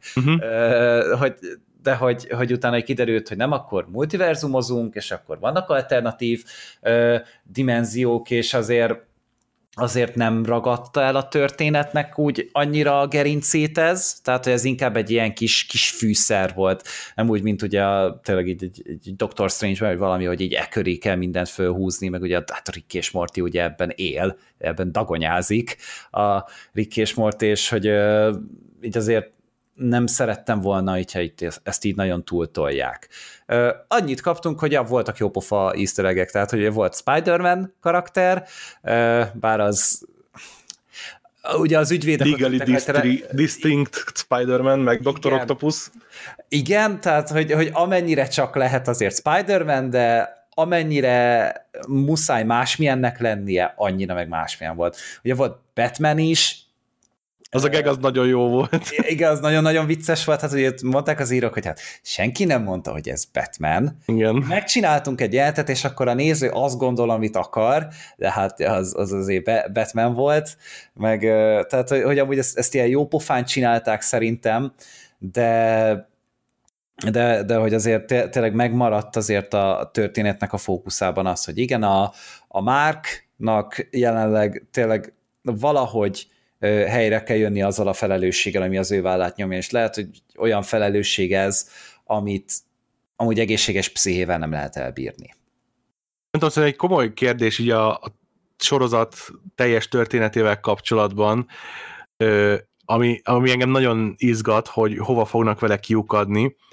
De hogy utána kiderült, hogy nem, akkor multiverzumozunk, és akkor vannak alternatív dimenziók, és azért nem ragadta el a történetnek úgy annyira a gerincét ez, tehát hogy ez inkább egy ilyen kis fűszer volt, nem úgy, mint ugye tényleg egy Doctor Strange, vagy valami, hogy így köré kell mindent fölhúzni, meg ugye hát a Rick és Morty ugye ebben él, ebben dagonyázik a Rick és Morty, és hogy így azért nem szerettem volna, hogyha ezt így nagyon túltolják. Annyit kaptunk, hogy voltak jópofa easter egg-ek, tehát hogy volt Spider-Man karakter, bár az ugye az ügyvédek... Legally distinct Spider-Man, meg Dr. Octopus. Igen, tehát hogy amennyire csak lehet azért Spider-Man, de amennyire muszáj másmilyennek lennie, annyira meg másmilyen volt. Ugye volt Batman is, az a gag az nagyon jó volt. Igen, az nagyon-nagyon vicces volt, hát ugye mondták az írók, hogy hát senki nem mondta, hogy ez Batman. Igen. Megcsináltunk egy jelentet, és akkor a néző azt gondol, amit akar, de hát az azért Batman volt, meg tehát, hogy amúgy ezt ilyen jó pofán csinálták szerintem, de hogy azért tényleg megmaradt azért a történetnek a fókuszában az, hogy igen, a Marknak jelenleg tényleg valahogy helyre kell jönni azzal a felelősséggel, ami az ő vállát nyomja, és lehet, hogy olyan felelősség ez, amit amúgy egészséges pszichével nem lehet elbírni. Nem tudom, egy komoly kérdés így a sorozat teljes történetével kapcsolatban, ami engem nagyon izgat, hogy hova fognak vele kiukadni,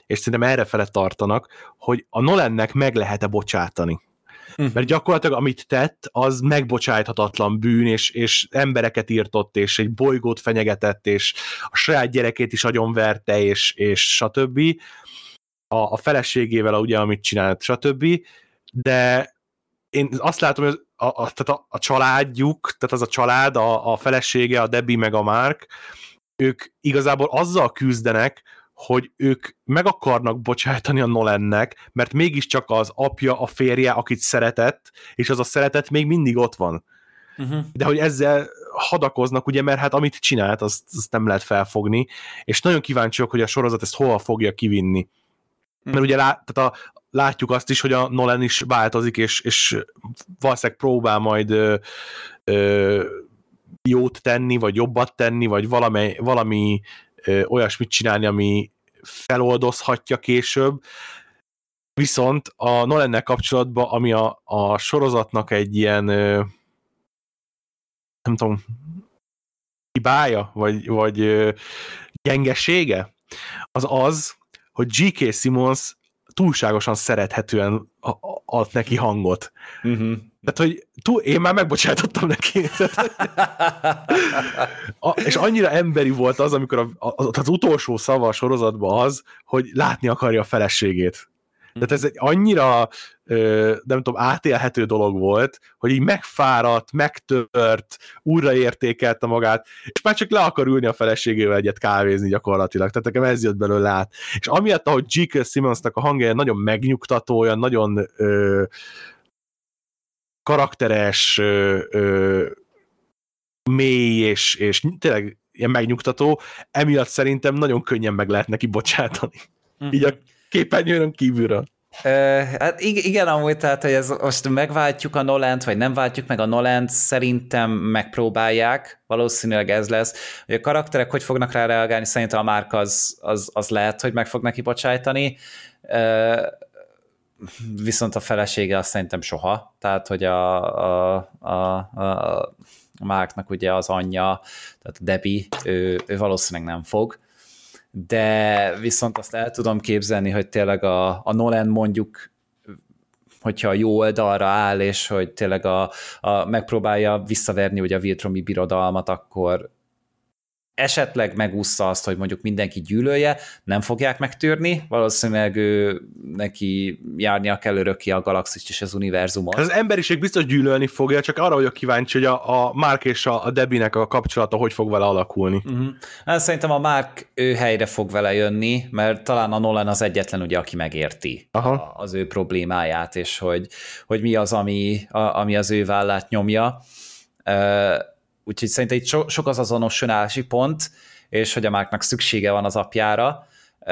és szerintem errefele tartanak, hogy a Nolannek meg lehet-e bocsátani. Mert gyakorlatilag amit tett, az megbocsájthatatlan bűn, és embereket írtott, és egy bolygót fenyegetett, és a saját gyerekét is agyonverte, és stb. A feleségével, ugye, amit csinált, stb. De én azt látom, hogy tehát a családjuk, tehát az a család, a felesége, a Debbie meg a Mark, ők igazából azzal küzdenek, hogy ők meg akarnak bocsájtani a Nolannek, mert mégiscsak az apja, a férje, akit szeretett, és az a szeretet még mindig ott van. De hogy ezzel hadakoznak, ugye, mert hát amit csinált, azt nem lehet felfogni, és nagyon kíváncsiak, hogy a sorozat ezt hova fogja kivinni. Mert ugye látjuk azt is, hogy a Nolan is változik, és valószínűleg próbál majd jót tenni, vagy jobbat tenni, vagy valami olyasmit csinálni, ami feloldozhatja később. Viszont a Nolannel kapcsolatban, ami a sorozatnak egy ilyen nem tudom, hibája, vagy gyengesége, az, hogy J.K. Simmons túlságosan szerethetően ad neki hangot. Tehát, hogy én már megbocsátottam neki. És annyira emberi volt az, amikor az utolsó szava a sorozatban az, hogy látni akarja a feleségét. Tehát ez egy annyira nem tudom, átélhető dolog volt, hogy így megfáradt, megtört, újraértékelte magát, és már csak le akar ülni a feleségével egyet kávézni gyakorlatilag. Tehát nekem ez jött belőle át. És amiatt, ahogy J.K. Simmonsnak a hangja nagyon megnyugtató, olyan nagyon karakteres, mély, és tényleg ilyen megnyugtató, emiatt szerintem nagyon könnyen meg lehet neki bocsátani. Így a képernyőn kívülről. Hát igen, amúgy, tehát, hogy ez most megváltjuk a Nolant, vagy nem váltjuk meg a Nolant, szerintem megpróbálják, valószínűleg ez lesz. Hogy a karakterek hogy fognak rá reagálni, szerintem a Mark az lehet, hogy meg fog neki bocsájtani, viszont a felesége azt szerintem soha, tehát, hogy a Marknak ugye az anyja, tehát Debbie, ő valószínűleg nem fog, de viszont azt el tudom képzelni, hogy tényleg a Nolan mondjuk, hogyha a jó oldalra áll, és hogy tényleg megpróbálja visszaverni ugye a Viltromi birodalmat, akkor esetleg megúszza azt, hogy mondjuk mindenki gyűlölje, nem fogják megtörni, valószínűleg neki járnia kell örökké a galaxist és az univerzumot. Az emberiség biztos gyűlölni fogja, csak arra vagyok kíváncsi, hogy a Mark és a Debbie-nek a kapcsolata hogy fog vele alakulni. Hát szerintem a Mark helyre fog vele jönni, mert talán a Nolan az egyetlen, ugye, aki megérti az ő problémáját, és hogy mi az, ami az ő vállát nyomja. Úgyhogy szerintem itt sok az azonosulási pont, és hogy a Marknak szüksége van az apjára,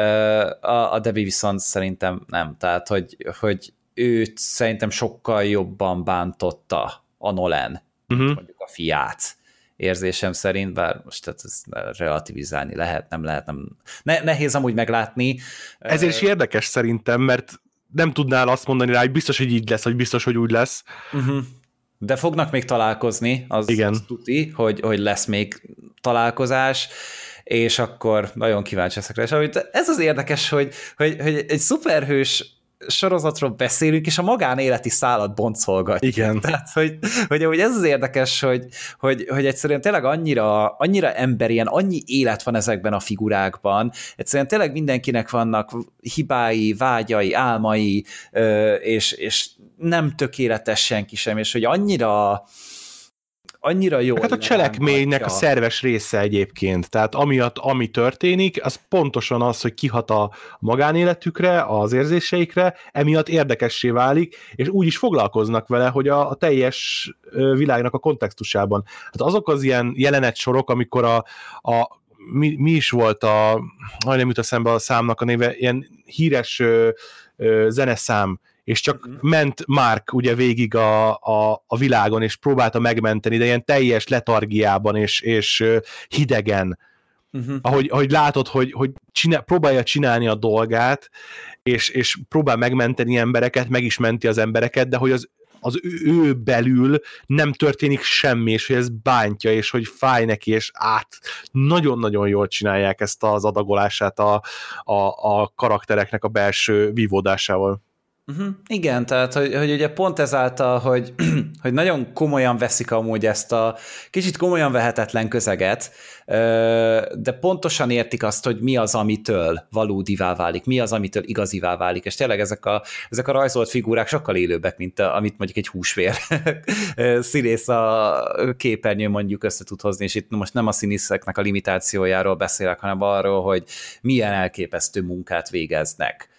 a Debbie viszont szerintem nem. Tehát, hogy őt szerintem sokkal jobban bántotta a Nolan, mondjuk a fiát érzésem szerint, bár most tehát ezt relativizálni lehet, nem lehet, nehéz amúgy meglátni. Ezért is érdekes szerintem, mert nem tudnál azt mondani rá, hogy biztos, hogy így lesz, vagy biztos, hogy úgy lesz. De fognak még találkozni, az tuti, hogy lesz még találkozás, és akkor nagyon kíváncsi leszek rá. És ez az érdekes, hogy egy szuperhős sorozatról beszélünk, és a magánéleti szálat boncolgatjuk. Igen. Tehát, hogy ez az érdekes, hogy egyszerűen tényleg annyira emberien, annyi élet van ezekben a figurákban, egyszerűen tényleg mindenkinek vannak hibái, vágyai, álmai, és nem tökéletes senki sem, és hogy annyira jó. Hát a cselekménynek a szerves része egyébként, tehát amiatt, ami történik, az pontosan az, hogy kihat a magánéletükre, az érzéseikre, emiatt érdekessé válik, és úgy is foglalkoznak vele, hogy a teljes világnak a kontextusában. Hát azok az ilyen jelenetsorok, amikor mi is volt nem jut eszembe a számnak a néve, ilyen híres zeneszám, és csak ment Mark ugye végig a világon, és próbálta megmenteni, de ilyen teljes letargiában és hidegen. Ahogy látod, hogy próbálja csinálni a dolgát, és próbál megmenteni embereket, meg is menti az embereket, de hogy az ő belül nem történik semmi, és hogy ez bántja, és hogy fáj neki, és nagyon-nagyon jól csinálják ezt az adagolását a karaktereknek a belső vívódásával. Igen, tehát, hogy ugye pont ezáltal, hogy, hogy nagyon komolyan veszik amúgy ezt a kicsit komolyan vehetetlen közeget, de pontosan értik azt, hogy mi az, amitől valódivá válik, mi az, amitől igazivá válik, és tényleg ezek a rajzolt figurák sokkal élőbbek, mint amit mondjuk egy húsvér színész a képernyőn mondjuk össze tud hozni, és itt most nem a színészeknek a limitációjáról beszélek, hanem arról, hogy milyen elképesztő munkát végeznek.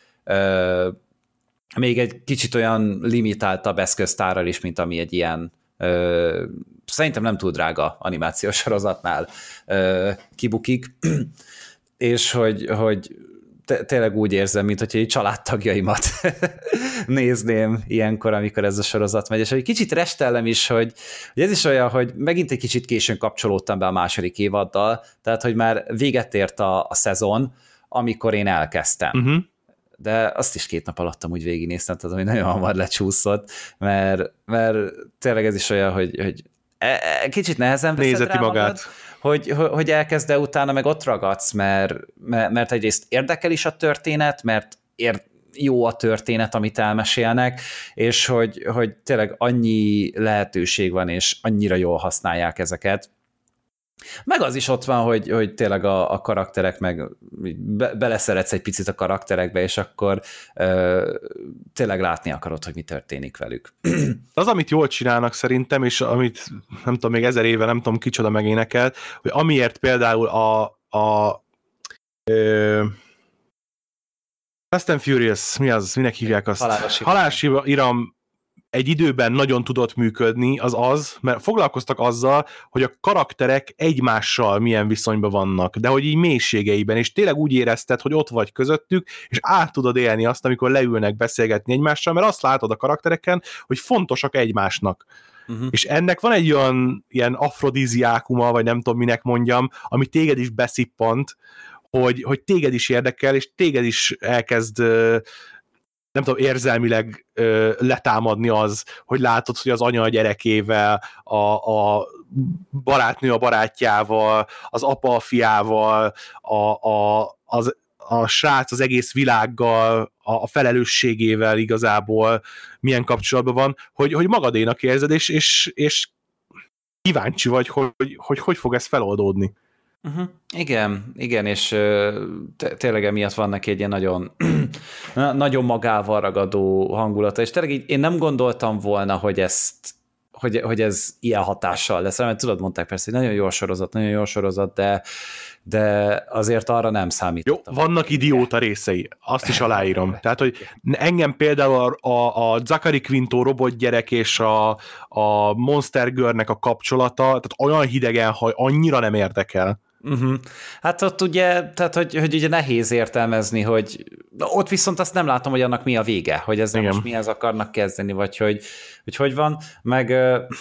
Még egy kicsit olyan limitáltabb eszköztárral is, mint ami egy ilyen szerintem nem túl drága animációs sorozatnál kibukik, és hogy tényleg úgy érzem, mint hogyha egy családtagjaimat nézném ilyenkor, amikor ez a sorozat megy, és hogy kicsit restellem is, hogy ez is olyan, hogy megint egy kicsit későn kapcsolódtam be a második évaddal, tehát hogy már véget ért a szezon, amikor én elkezdtem. De azt is 2 nap alatt amúgy végignéztem, tehát hogy nagyon hamar lecsúszott, mert tényleg ez is olyan, hogy kicsit nehezen veszed rá magad, hogy elkezd, de utána meg ott ragadsz, mert egyrészt érdekel is a történet, mert jó a történet, amit elmesélnek, és hogy tényleg annyi lehetőség van, és annyira jól használják ezeket. Meg az is ott van, hogy tényleg a karakterek, meg beleszeretsz egy picit a karakterekbe, és akkor tényleg látni akarod, hogy mi történik velük. Az, amit jól csinálnak szerintem, és amit nem tudom, még 1000 éve nem tudom kicsoda megénekelt, hogy amiért például a Fast and Furious, minek hívják azt? Halálos iram egy időben nagyon tudott működni, mert foglalkoztak azzal, hogy a karakterek egymással milyen viszonyban vannak, de hogy így mélységeiben, és tényleg úgy érezted, hogy ott vagy közöttük, és át tudod élni azt, amikor leülnek beszélgetni egymással, mert azt látod a karaktereken, hogy fontosak egymásnak. És ennek van egy olyan ilyen afrodiziákuma, vagy nem tudom minek mondjam, ami téged is beszippant, hogy téged is érdekel, és téged is elkezd nem tudom, érzelmileg letámadni az, hogy látod, hogy az anya a gyerekével, a barátnő a barátjával, az apa a fiával, a srác az egész világgal, a felelősségével igazából milyen kapcsolatban van, hogy magadénak érzed, és kíváncsi vagy, hogy fog ez feloldódni. Igen, és tényleg emiatt van neki egy ilyen nagyon, nagyon magával ragadó hangulata, és tényleg én nem gondoltam volna, hogy ez ilyen hatással lesz, mert tudod, mondták persze, hogy nagyon jó sorozat, de azért arra nem számítottam. Jó, vannak idióta részei, azt is aláírom. Tehát, hogy engem például a Zachary Quinto robotgyerek és a Monster Girl-nek a kapcsolata, tehát olyan hidegen haj, annyira nem érdekel. Hát ott ugye, tehát hogy ugye nehéz értelmezni, hogy ott viszont azt nem látom, hogy annak mi a vége, hogy ez nem most mihez akarnak kezdeni, vagy hogy van, meg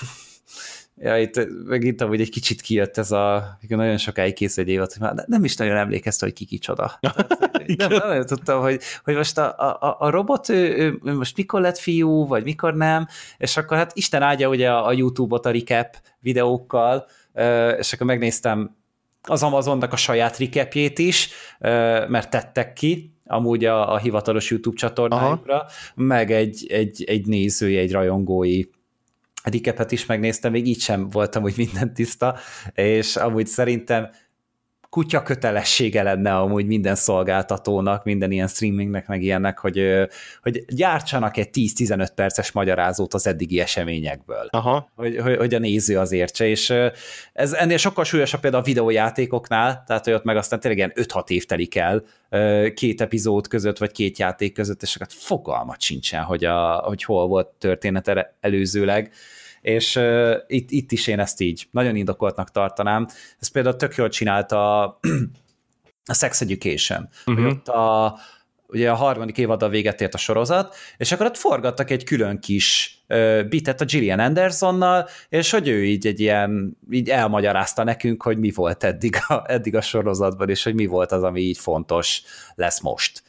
itt amúgy egy kicsit kijött ez nagyon sokáig készül egy évad, hogy már nem is nagyon emlékezte, hogy ki kicsoda. Nem tudtam, hogy most a robot, ő most mikor lett fiú, vagy mikor nem, és akkor hát Isten áldja ugye a YouTube-ot a recap videókkal, és akkor megnéztem az Amazonnak a saját recapjét is, mert tettek ki, amúgy a hivatalos YouTube csatornájukra, meg egy nézői, egy rajongói recapet is megnéztem, még így sem voltam, hogy minden tiszta, és amúgy szerintem kutya kötelessége lenne amúgy minden szolgáltatónak, minden ilyen streamingnek, meg ilyennek, hogy gyártsanak egy 10-15 perces magyarázót az eddigi eseményekből. Hogy a néző az értse, és ez ennél sokkal súlyosabb például a videójátékoknál, tehát hogy ott meg aztán tényleg ilyen 5-6 év telik el 2 epizód között, vagy 2 játék között, és akkor fogalmat sincsen, hogy hol volt történet előzőleg, és itt is én ezt így nagyon indokoltnak tartanám. Ez például tök jól csinálta a Sex Education, hogy ott ugye a 3. évaddal véget ért a sorozat, és akkor ott forgattak egy külön kis bitet a Gillian Andersonnal, és hogy ő így elmagyarázta nekünk, hogy mi volt eddig a sorozatban, és hogy mi volt az, ami így fontos lesz most.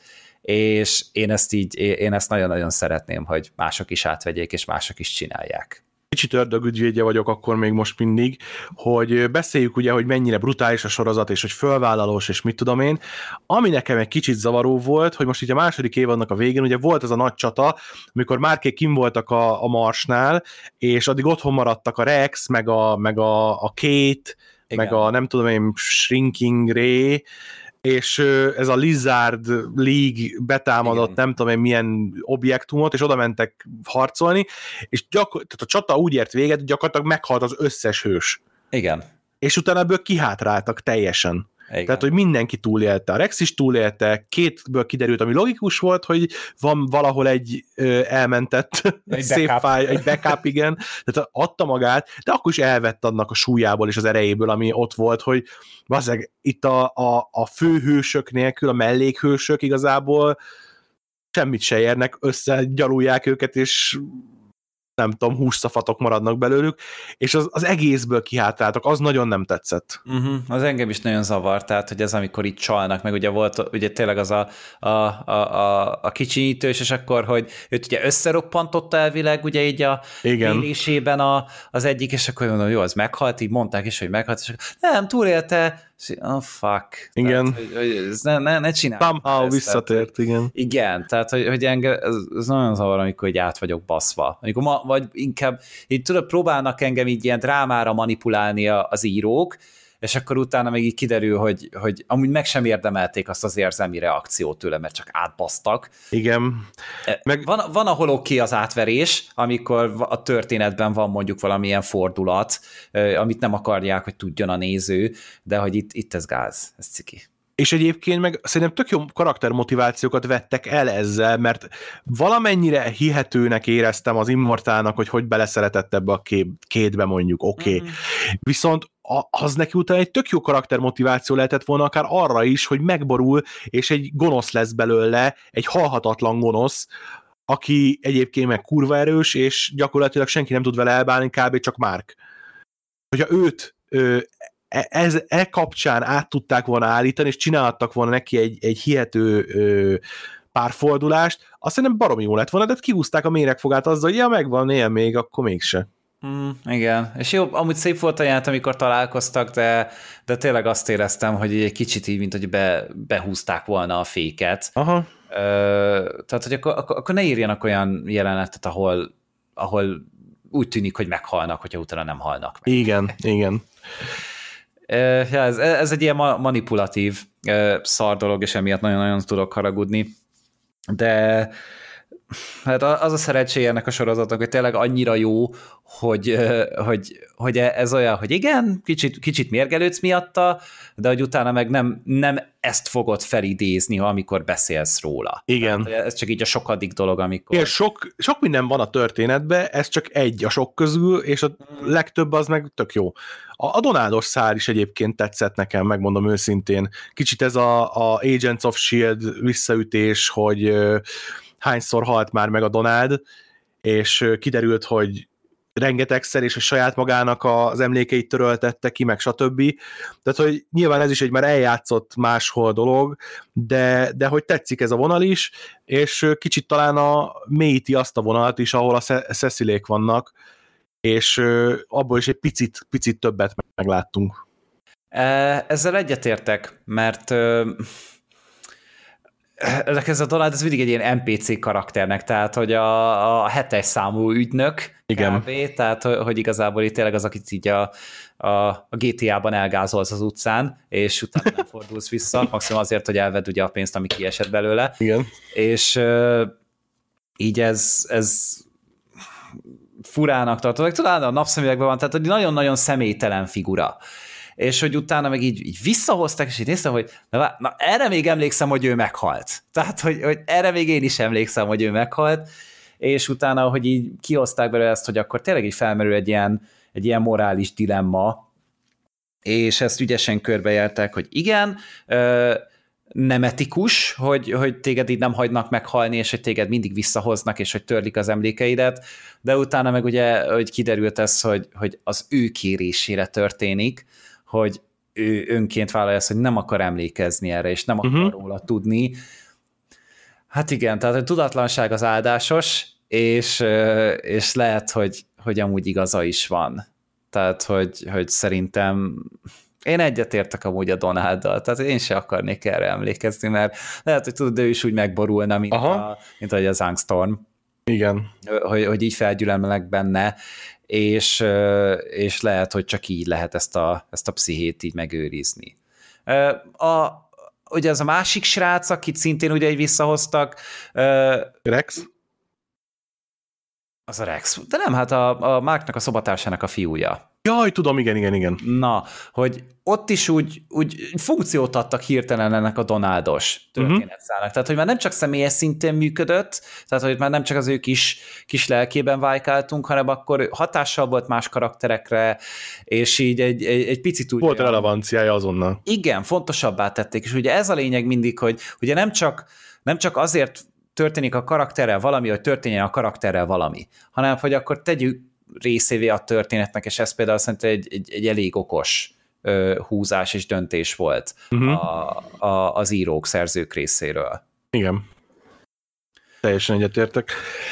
és én ezt nagyon-nagyon szeretném, hogy mások is átvegyék, és mások is csinálják. Kicsit ördögügyvédje vagyok akkor még most mindig, hogy beszéljük ugye, hogy mennyire brutális a sorozat, és hogy fölvállalós, és mit tudom én. Ami nekem egy kicsit zavaró volt, hogy most így a második évadnak a végén ugye volt az a nagy csata, amikor Márkék kim voltak a Marsnál, és addig otthon maradtak a Rex, meg a Kate, igen, meg a nem tudom én, Shrinking Ray, és ez a Lizard League betámadott, igen, nem tudom én milyen objektumot, és oda mentek harcolni, és tehát a csata úgy ért véget, hogy gyakorlatilag meghalt az összes hős. Igen. És utána ebből kihátráltak teljesen. Igen. Tehát, hogy mindenki túlélte. A Rex is túlélte, Kate-ből kiderült, ami logikus volt, hogy van valahol egy elmentett szép fáj, egy backup, igen. Tehát adta magát, de akkor is elvett annak a súlyából és az erejéből, ami ott volt, hogy bazzeg, itt a főhősök nélkül, a mellékhősök igazából semmit se érnek, összegyalulják őket, és nem tudom, hússzafatok maradnak belőlük, és az egészből kihátráltak, az nagyon nem tetszett. Az engem is nagyon zavart, tehát, hogy ez amikor itt csalnak, meg ugye volt ugye tényleg az a kicsinyítős, és akkor, hogy őt ugye összeroppantotta elvileg, ugye így a élésében az egyik, és akkor mondom, jó, az meghalt, így mondták is, hogy meghalt, és akkor nem, túlélte, oh fuck. Igen. Tehát, hogy ne csinálj. Somehow visszatért, tehát, igen. Igen, tehát, hogy engem, ez nagyon zavar, amikor így át vagyok baszva. Amikor vagy inkább, így tudod, próbálnak engem így ilyen drámára manipulálni az írók, és akkor utána meg így kiderül, hogy amúgy meg sem érdemelték azt az érzelmi reakciót tőle, mert csak átbasztak. Igen. Van ahol oké az átverés, amikor a történetben van mondjuk valamilyen fordulat, amit nem akarják, hogy tudjon a néző, de hogy itt ez gáz, ez ciki. És egyébként meg szerintem tök jó karaktermotivációkat vettek el ezzel, mert valamennyire hihetőnek éreztem az Immortálnak, hogy beleszeretett ebbe a Kate-be mondjuk, oké. Viszont az neki utána egy tök jó karaktermotiváció lehetett volna akár arra is, hogy megborul, és egy gonosz lesz belőle, egy halhatatlan gonosz, aki egyébként meg kurva erős, és gyakorlatilag senki nem tud vele elbánni, kb. Csak Mark. Hogyha őt kapcsán át tudták volna állítani, és csinálhattak volna neki egy hihető párfordulást, azt szerintem baromi jó lett volna, de kihúzták a méregfogát azzal, hogy ja, megvan, él még, akkor mégse. Igen, és jó, amúgy szép volt a jelenet, amikor találkoztak, de tényleg azt éreztem, hogy egy kicsit így, mint hogy behúzták volna a féket. Aha. Tehát, hogy akkor ne írjanak olyan jelenetet, ahol úgy tűnik, hogy meghalnak, hogyha utána nem halnak meg. Igen. Ja, ez egy ilyen manipulatív szar dolog, és emiatt nagyon-nagyon tudok haragudni. De hát az a szerencséje ennek a sorozatnak, hogy tényleg annyira jó, hogy ez olyan, hogy igen, kicsit mérgelődsz miatta, de hogy utána meg nem ezt fogod felidézni, amikor beszélsz róla. Igen. Tehát, ez csak így a sokadik dolog, amikor... Igen, sok minden van a történetben, ez csak egy a sok közül, és a legtöbb az meg tök jó. A Donaldos szál is egyébként tetszett nekem, megmondom őszintén. Kicsit ez a Agents of S.H.I.E.L.D. visszaütés, hogy hányszor halt már meg a Donald, és kiderült, hogy rengetegszer, és a saját magának az emlékeit töröltette ki, meg stb. Tehát, hogy nyilván ez is egy már eljátszott máshol dolog, de hogy tetszik ez a vonal is, és kicsit talán mélyíti azt a vonalat is, ahol a Cecilék vannak, és abból is egy picit többet megláttunk. Ezzel egyetértek, mert ez a Donald, ez mindig egy ilyen NPC karakternek, tehát, hogy a 7-es számú ügynök, igen. Kb., tehát, hogy igazából itt tényleg az, akit így a GTA-ban elgázolsz az utcán, és utána nem fordulsz vissza, maximum azért, hogy elvedd ugye a pénzt, ami kiesett belőle. Igen. És így ez furának tartozok. Talán a napszemüvegben van, tehát hogy nagyon-nagyon személytelen figura. És hogy utána meg így visszahozták, és így néztem, hogy na erre még emlékszem, hogy ő meghalt. Tehát, hogy erre még én is emlékszem, hogy ő meghalt, és utána, hogy így kihozták belőle ezt, hogy akkor tényleg így felmerül egy ilyen morális dilemma, és ezt ügyesen körbejárták, hogy igen, nem etikus, hogy téged így nem hagynak meghalni, és hogy téged mindig visszahoznak, és hogy törlik az emlékeidet, de utána meg ugye, hogy kiderült ez, hogy az ő kérésére történik, hogy ő önként vállalja ezt, hogy nem akar emlékezni erre, és nem akar róla tudni. Hát igen, tehát a tudatlanság az áldásos, és lehet, hogy amúgy igaza is van. Tehát, hogy szerintem én egyetértek amúgy a Donalddal, tehát én se akarnék erre emlékezni, mert lehet, hogy tudod, ő is úgy megborulna, mint ahogy az Angstorm. Igen. Hogy így felgyülemlek benne, és lehet, hogy csak így lehet ezt a pszichét így megőrizni. Ugye az a másik srác, akit szintén ugye így visszahoztak. Rex? Az a Rex. De nem, hát a Marknak a szobatársának a fiúja. Jaj, tudom, igen. Na, hogy ott is úgy funkciót adtak hirtelen ennek a Donaldos történetszállnak. Tehát, hogy már nem csak személyes szinten működött, tehát, hogy már nem csak az ő kis lelkében vájkáltunk, hanem akkor hatással volt más karakterekre, és így egy picit úgy... Volt relevanciája azonnal. Igen, fontosabbá tették, és ugye ez a lényeg mindig, hogy ugye nem csak azért történik a karakterrel valami, hogy történjen a karakterrel valami, hanem hogy akkor tegyük részévé a történetnek, és ez például szerintem egy elég okos húzás és döntés volt az írók, szerzők részéről. Igen. Teljesen egyetértek.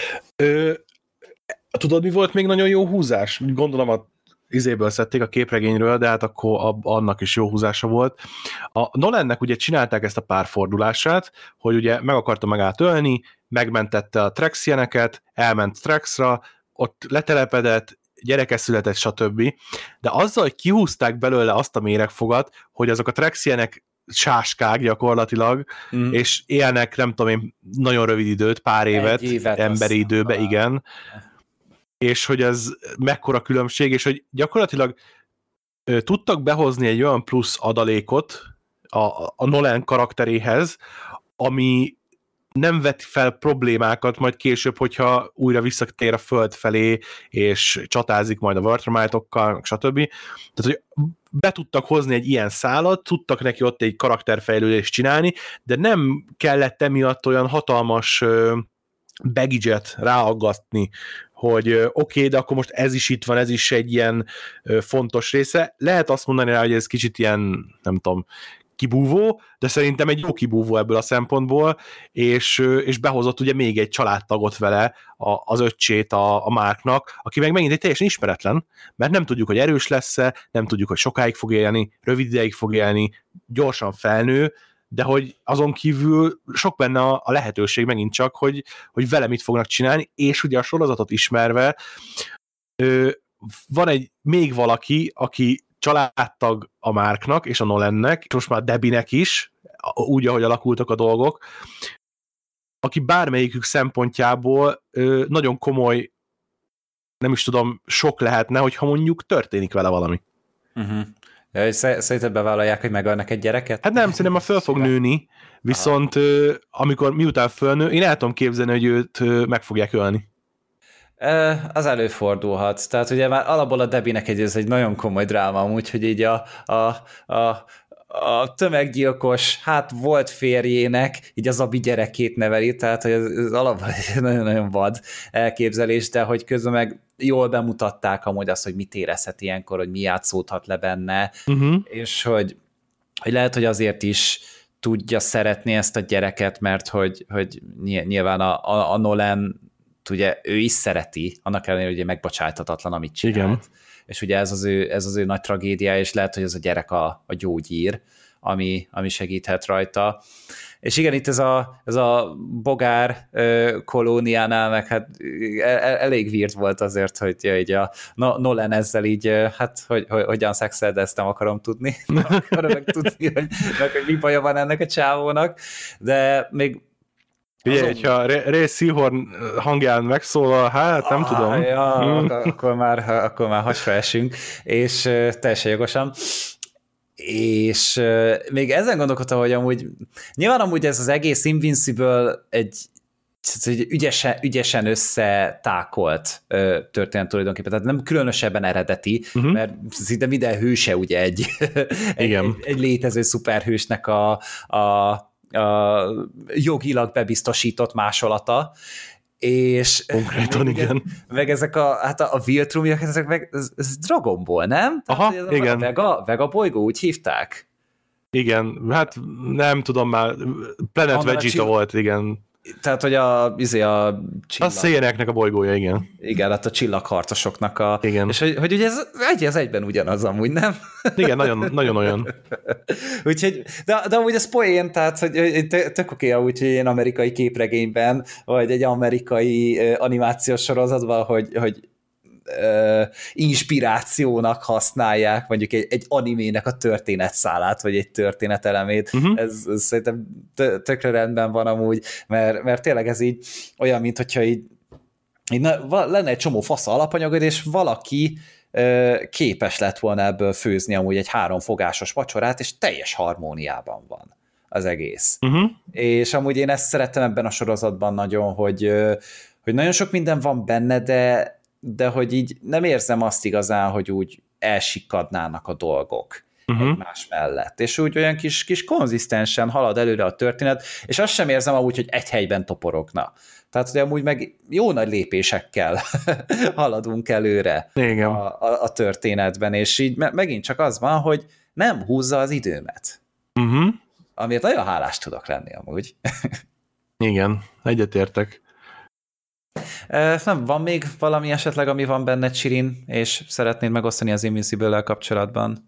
Tudod, mi volt még nagyon jó húzás? Gondolom a izéből szedték a képregényről, de hát akkor annak is jó húzása volt. A Nolannek ugye csinálták ezt a párfordulását, hogy ugye meg akarta magát ölni, megmentette a Trexieneket, elment Trexra, ott letelepedett, gyereke született, stb. De azzal, hogy kihúzták belőle azt a méregfogat, hogy azok a Trexienek sáskák gyakorlatilag, és élnek, nem tudom én, nagyon rövid időt, pár évet emberi időbe, igen. És hogy ez mekkora különbség, és hogy gyakorlatilag tudtak behozni egy olyan plusz adalékot a Nolan karakteréhez, ami nem vet fel problémákat majd később, hogyha újra visszatér a föld felé, és csatázik majd a Viltrumite-okkal, stb. Tehát, hogy be tudtak hozni egy ilyen szálat, tudtak neki ott egy karakterfejlődést csinálni, de nem kellett emiatt olyan hatalmas baggage-et ráaggatni, hogy oké, de akkor most ez is itt van, ez is egy ilyen fontos része. Lehet azt mondani rá, hogy ez kicsit ilyen, nem tudom, kibúvó, de szerintem egy jó kibúvó ebből a szempontból, és behozott ugye még egy családtagot vele, az öccsét a Marknak, aki meg megint egy teljesen ismeretlen, mert nem tudjuk, hogy erős lesz-e, nem tudjuk, hogy sokáig fog élni, rövid ideig fog élni, gyorsan felnő, de hogy azon kívül sok benne a lehetőség megint csak, hogy vele mit fognak csinálni, és ugye a sorozatot ismerve van még valaki, aki családtag a Marknak és a Nolannek, és most már Debbie-nek is, úgy, ahogy alakultak a dolgok, aki bármelyikük szempontjából nagyon komoly, nem is tudom, sok lehetne, hogyha mondjuk történik vele valami. Ja, szerinted bevállalják, hogy megölnek egy gyereket? Hát nem, szerintem föl fog nőni, viszont miután fölnő, én el tudom képzelni, hogy őt meg fogják ölni. Az előfordulhat. Tehát ugye már alapból a Debbie-nek ez egy nagyon komoly dráma, úgyhogy így a tömeggyilkos, hát volt férjének, így az Abi gyerekét neveli, tehát hogy ez alapban egy nagyon-nagyon vad elképzelés, de hogy közben meg jól bemutatták amúgy azt, hogy mit érezhet ilyenkor, hogy mi játszódhat le benne, és hogy lehet, hogy azért is tudja szeretni ezt a gyereket, mert hogy nyilván a Nolan ugye ő is szereti, annak ellenére, hogy megbocsájthatatlan, amit csinált. Igen. És ugye ez az ő nagy tragédia, és lehet, hogy ez a gyerek a gyógyír, ami segíthet rajta. És igen, itt ez a bogár kolóniánál meg hát elég weird volt azért, hogy így a Nolan ezzel így, hát hogy hogyan szexel, de ezt nem akarom tudni. Akarom meg tudni, hogy mi baja van ennek a csávónak, de még ugye, hogyha Ray Seahorn hangján megszólal, hát nem tudom. Ja, akkor már hasra esünk, és teljesen jogosan. És még ezen gondolkodtam, hogy amúgy nyilván amúgy ez az egész Invincible egy ügyesen összetákolt történet tulajdonképpen, tehát nem különösebben eredeti, mert szinte minden hőse ugye egy létező szuperhősnek a jogilag bebiztosított másolata, és konkrétan, igen. Meg ezek a Viltrumiak, ezek meg, ez Dragon Ball, nem? Aha, tehát, igen. A Vega bolygó, úgy hívták? Igen, hát nem tudom már, Planet Vegeta volt, igen. Tehát, hogy a A széneknek a bolygója, igen. Igen, hát a csillagharcosoknak Igen. És hogy ugye ez egyben ugyanaz amúgy, nem? Igen, nagyon olyan. Úgyhogy, de amúgy ez poén, tehát, hogy tök oké, úgy, hogy ilyen amerikai képregényben, vagy egy amerikai animációs sorozatban, hogy inspirációnak használják mondjuk egy animének a történetszálát, vagy egy történetelemét. Ez szerintem tökre rendben van amúgy, mert tényleg ez így olyan, mint hogyha így lenne egy csomó fasz alapanyagod, és valaki képes lett volna ebből főzni amúgy egy 3 fogásos vacsorát, és teljes harmóniában van az egész. És amúgy én ezt szerettem ebben a sorozatban nagyon, hogy nagyon sok minden van benne, de hogy így nem érzem azt igazán, hogy úgy elsikadnának a dolgok egymás mellett. És úgy olyan kis konzisztensen halad előre a történet, és azt sem érzem amúgy, hogy egy helyben toporogna. Tehát, hogy amúgy meg jó nagy lépésekkel haladunk előre a történetben, és így megint csak az van, hogy nem húzza az időmet. Amiért nagyon hálás tudok lenni amúgy. Igen, egyetértek. Nem, van még valami esetleg, ami van benne, Csirin, és szeretnéd megosztani az Invincible-lel kapcsolatban?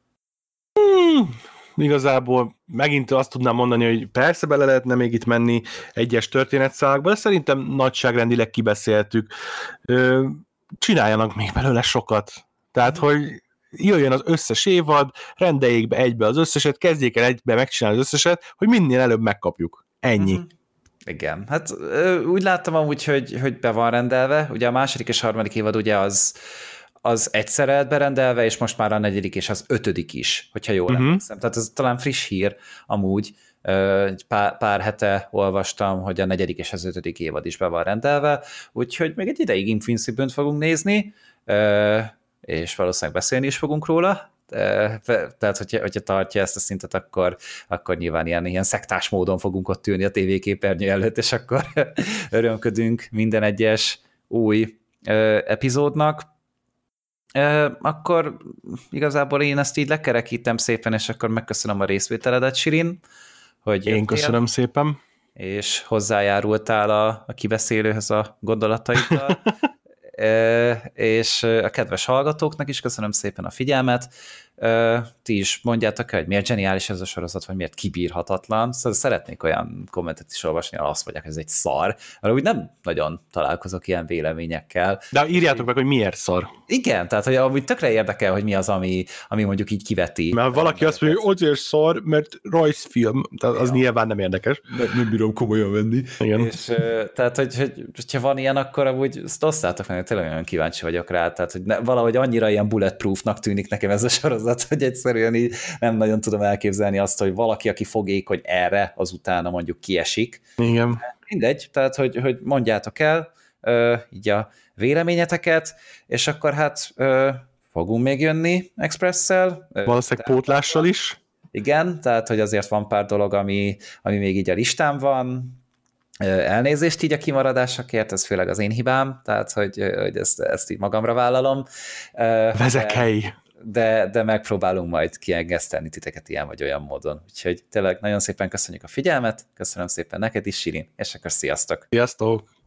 Igazából megint azt tudnám mondani, hogy persze bele lehetne még itt menni egyes történetszálakba, de szerintem nagyságrendileg kibeszéltük. Csináljanak még belőle sokat. Tehát, hogy jöjjön az összes évad, rendeljék be egybe az összeset, kezdjék el egybe megcsinálni az összeset, hogy minél előbb megkapjuk. Ennyi. Igen, hát úgy láttam amúgy, hogy be van rendelve, ugye a második és harmadik évad ugye az egyszerre lett berendelve, és most már a 4. és az 5. is, hogyha jól emlékszem. Tehát ez talán friss hír amúgy, pár hete olvastam, hogy a 4. és az 5. évad is be van rendelve, úgyhogy még egy ideig Invincible-t fogunk nézni, és valószínűleg beszélni is fogunk róla, tehát hogyha tartja ezt a szintet, akkor nyilván ilyen szektás módon fogunk ott ülni a tévéképernyő előtt, és akkor örömködünk minden egyes új epizódnak. Akkor igazából én ezt így lekerekítem szépen, és akkor megköszönöm a részvételedet, Sirin, hogy én köszönöm szépen. És hozzájárultál a kibeszélőhöz a gondolataiddal. És a kedves hallgatóknak is köszönöm szépen a figyelmet. Ti is mondjátok el, hogy miért zseniális ez a sorozat, vagy miért kibírhatatlan. Szóval szeretnék olyan kommentet is olvasni, ahol azt mondják, hogy ez egy szar. Mert úgy nem nagyon találkozok ilyen véleményekkel. De írjátok meg, hogy miért szar. Igen, tehát hogy amúgy tökre érdekel, hogy mi az, ami mondjuk így kiveti. Mert valaki azt mondja, hogy azért szar, mert rajzfilm, tehát az nyilván nem érdekes. Nem bírom komolyan venni. Igen. És tehát, hogyha van ilyen, akkor amúgy azt osztátok meg, tényleg nagyon kíváncsi vagyok rá, tehát hogy valahogy annyira ilyen bulletproofnak tűnik nekem ez a sorozat, hogy egyszerűen így nem nagyon tudom elképzelni azt, hogy valaki, aki fogékony erre, azutána mondjuk kiesik. Igen. Mindegy, tehát hogy mondjátok el így a véleményeteket, és akkor hát fogunk még jönni Expresszel. Valószínűleg pótlással is. Igen, tehát hogy azért van pár dolog, ami még így a listán van. Elnézést így a kimaradásokért, ez főleg az én hibám, tehát hogy ezt így magamra vállalom. Vezekelj! De megpróbálunk majd kiengesztelni titeket ilyen vagy olyan módon. Úgyhogy tényleg nagyon szépen köszönjük a figyelmet, köszönöm szépen neked is, Sirin, és akkor sziasztok! Sziasztok!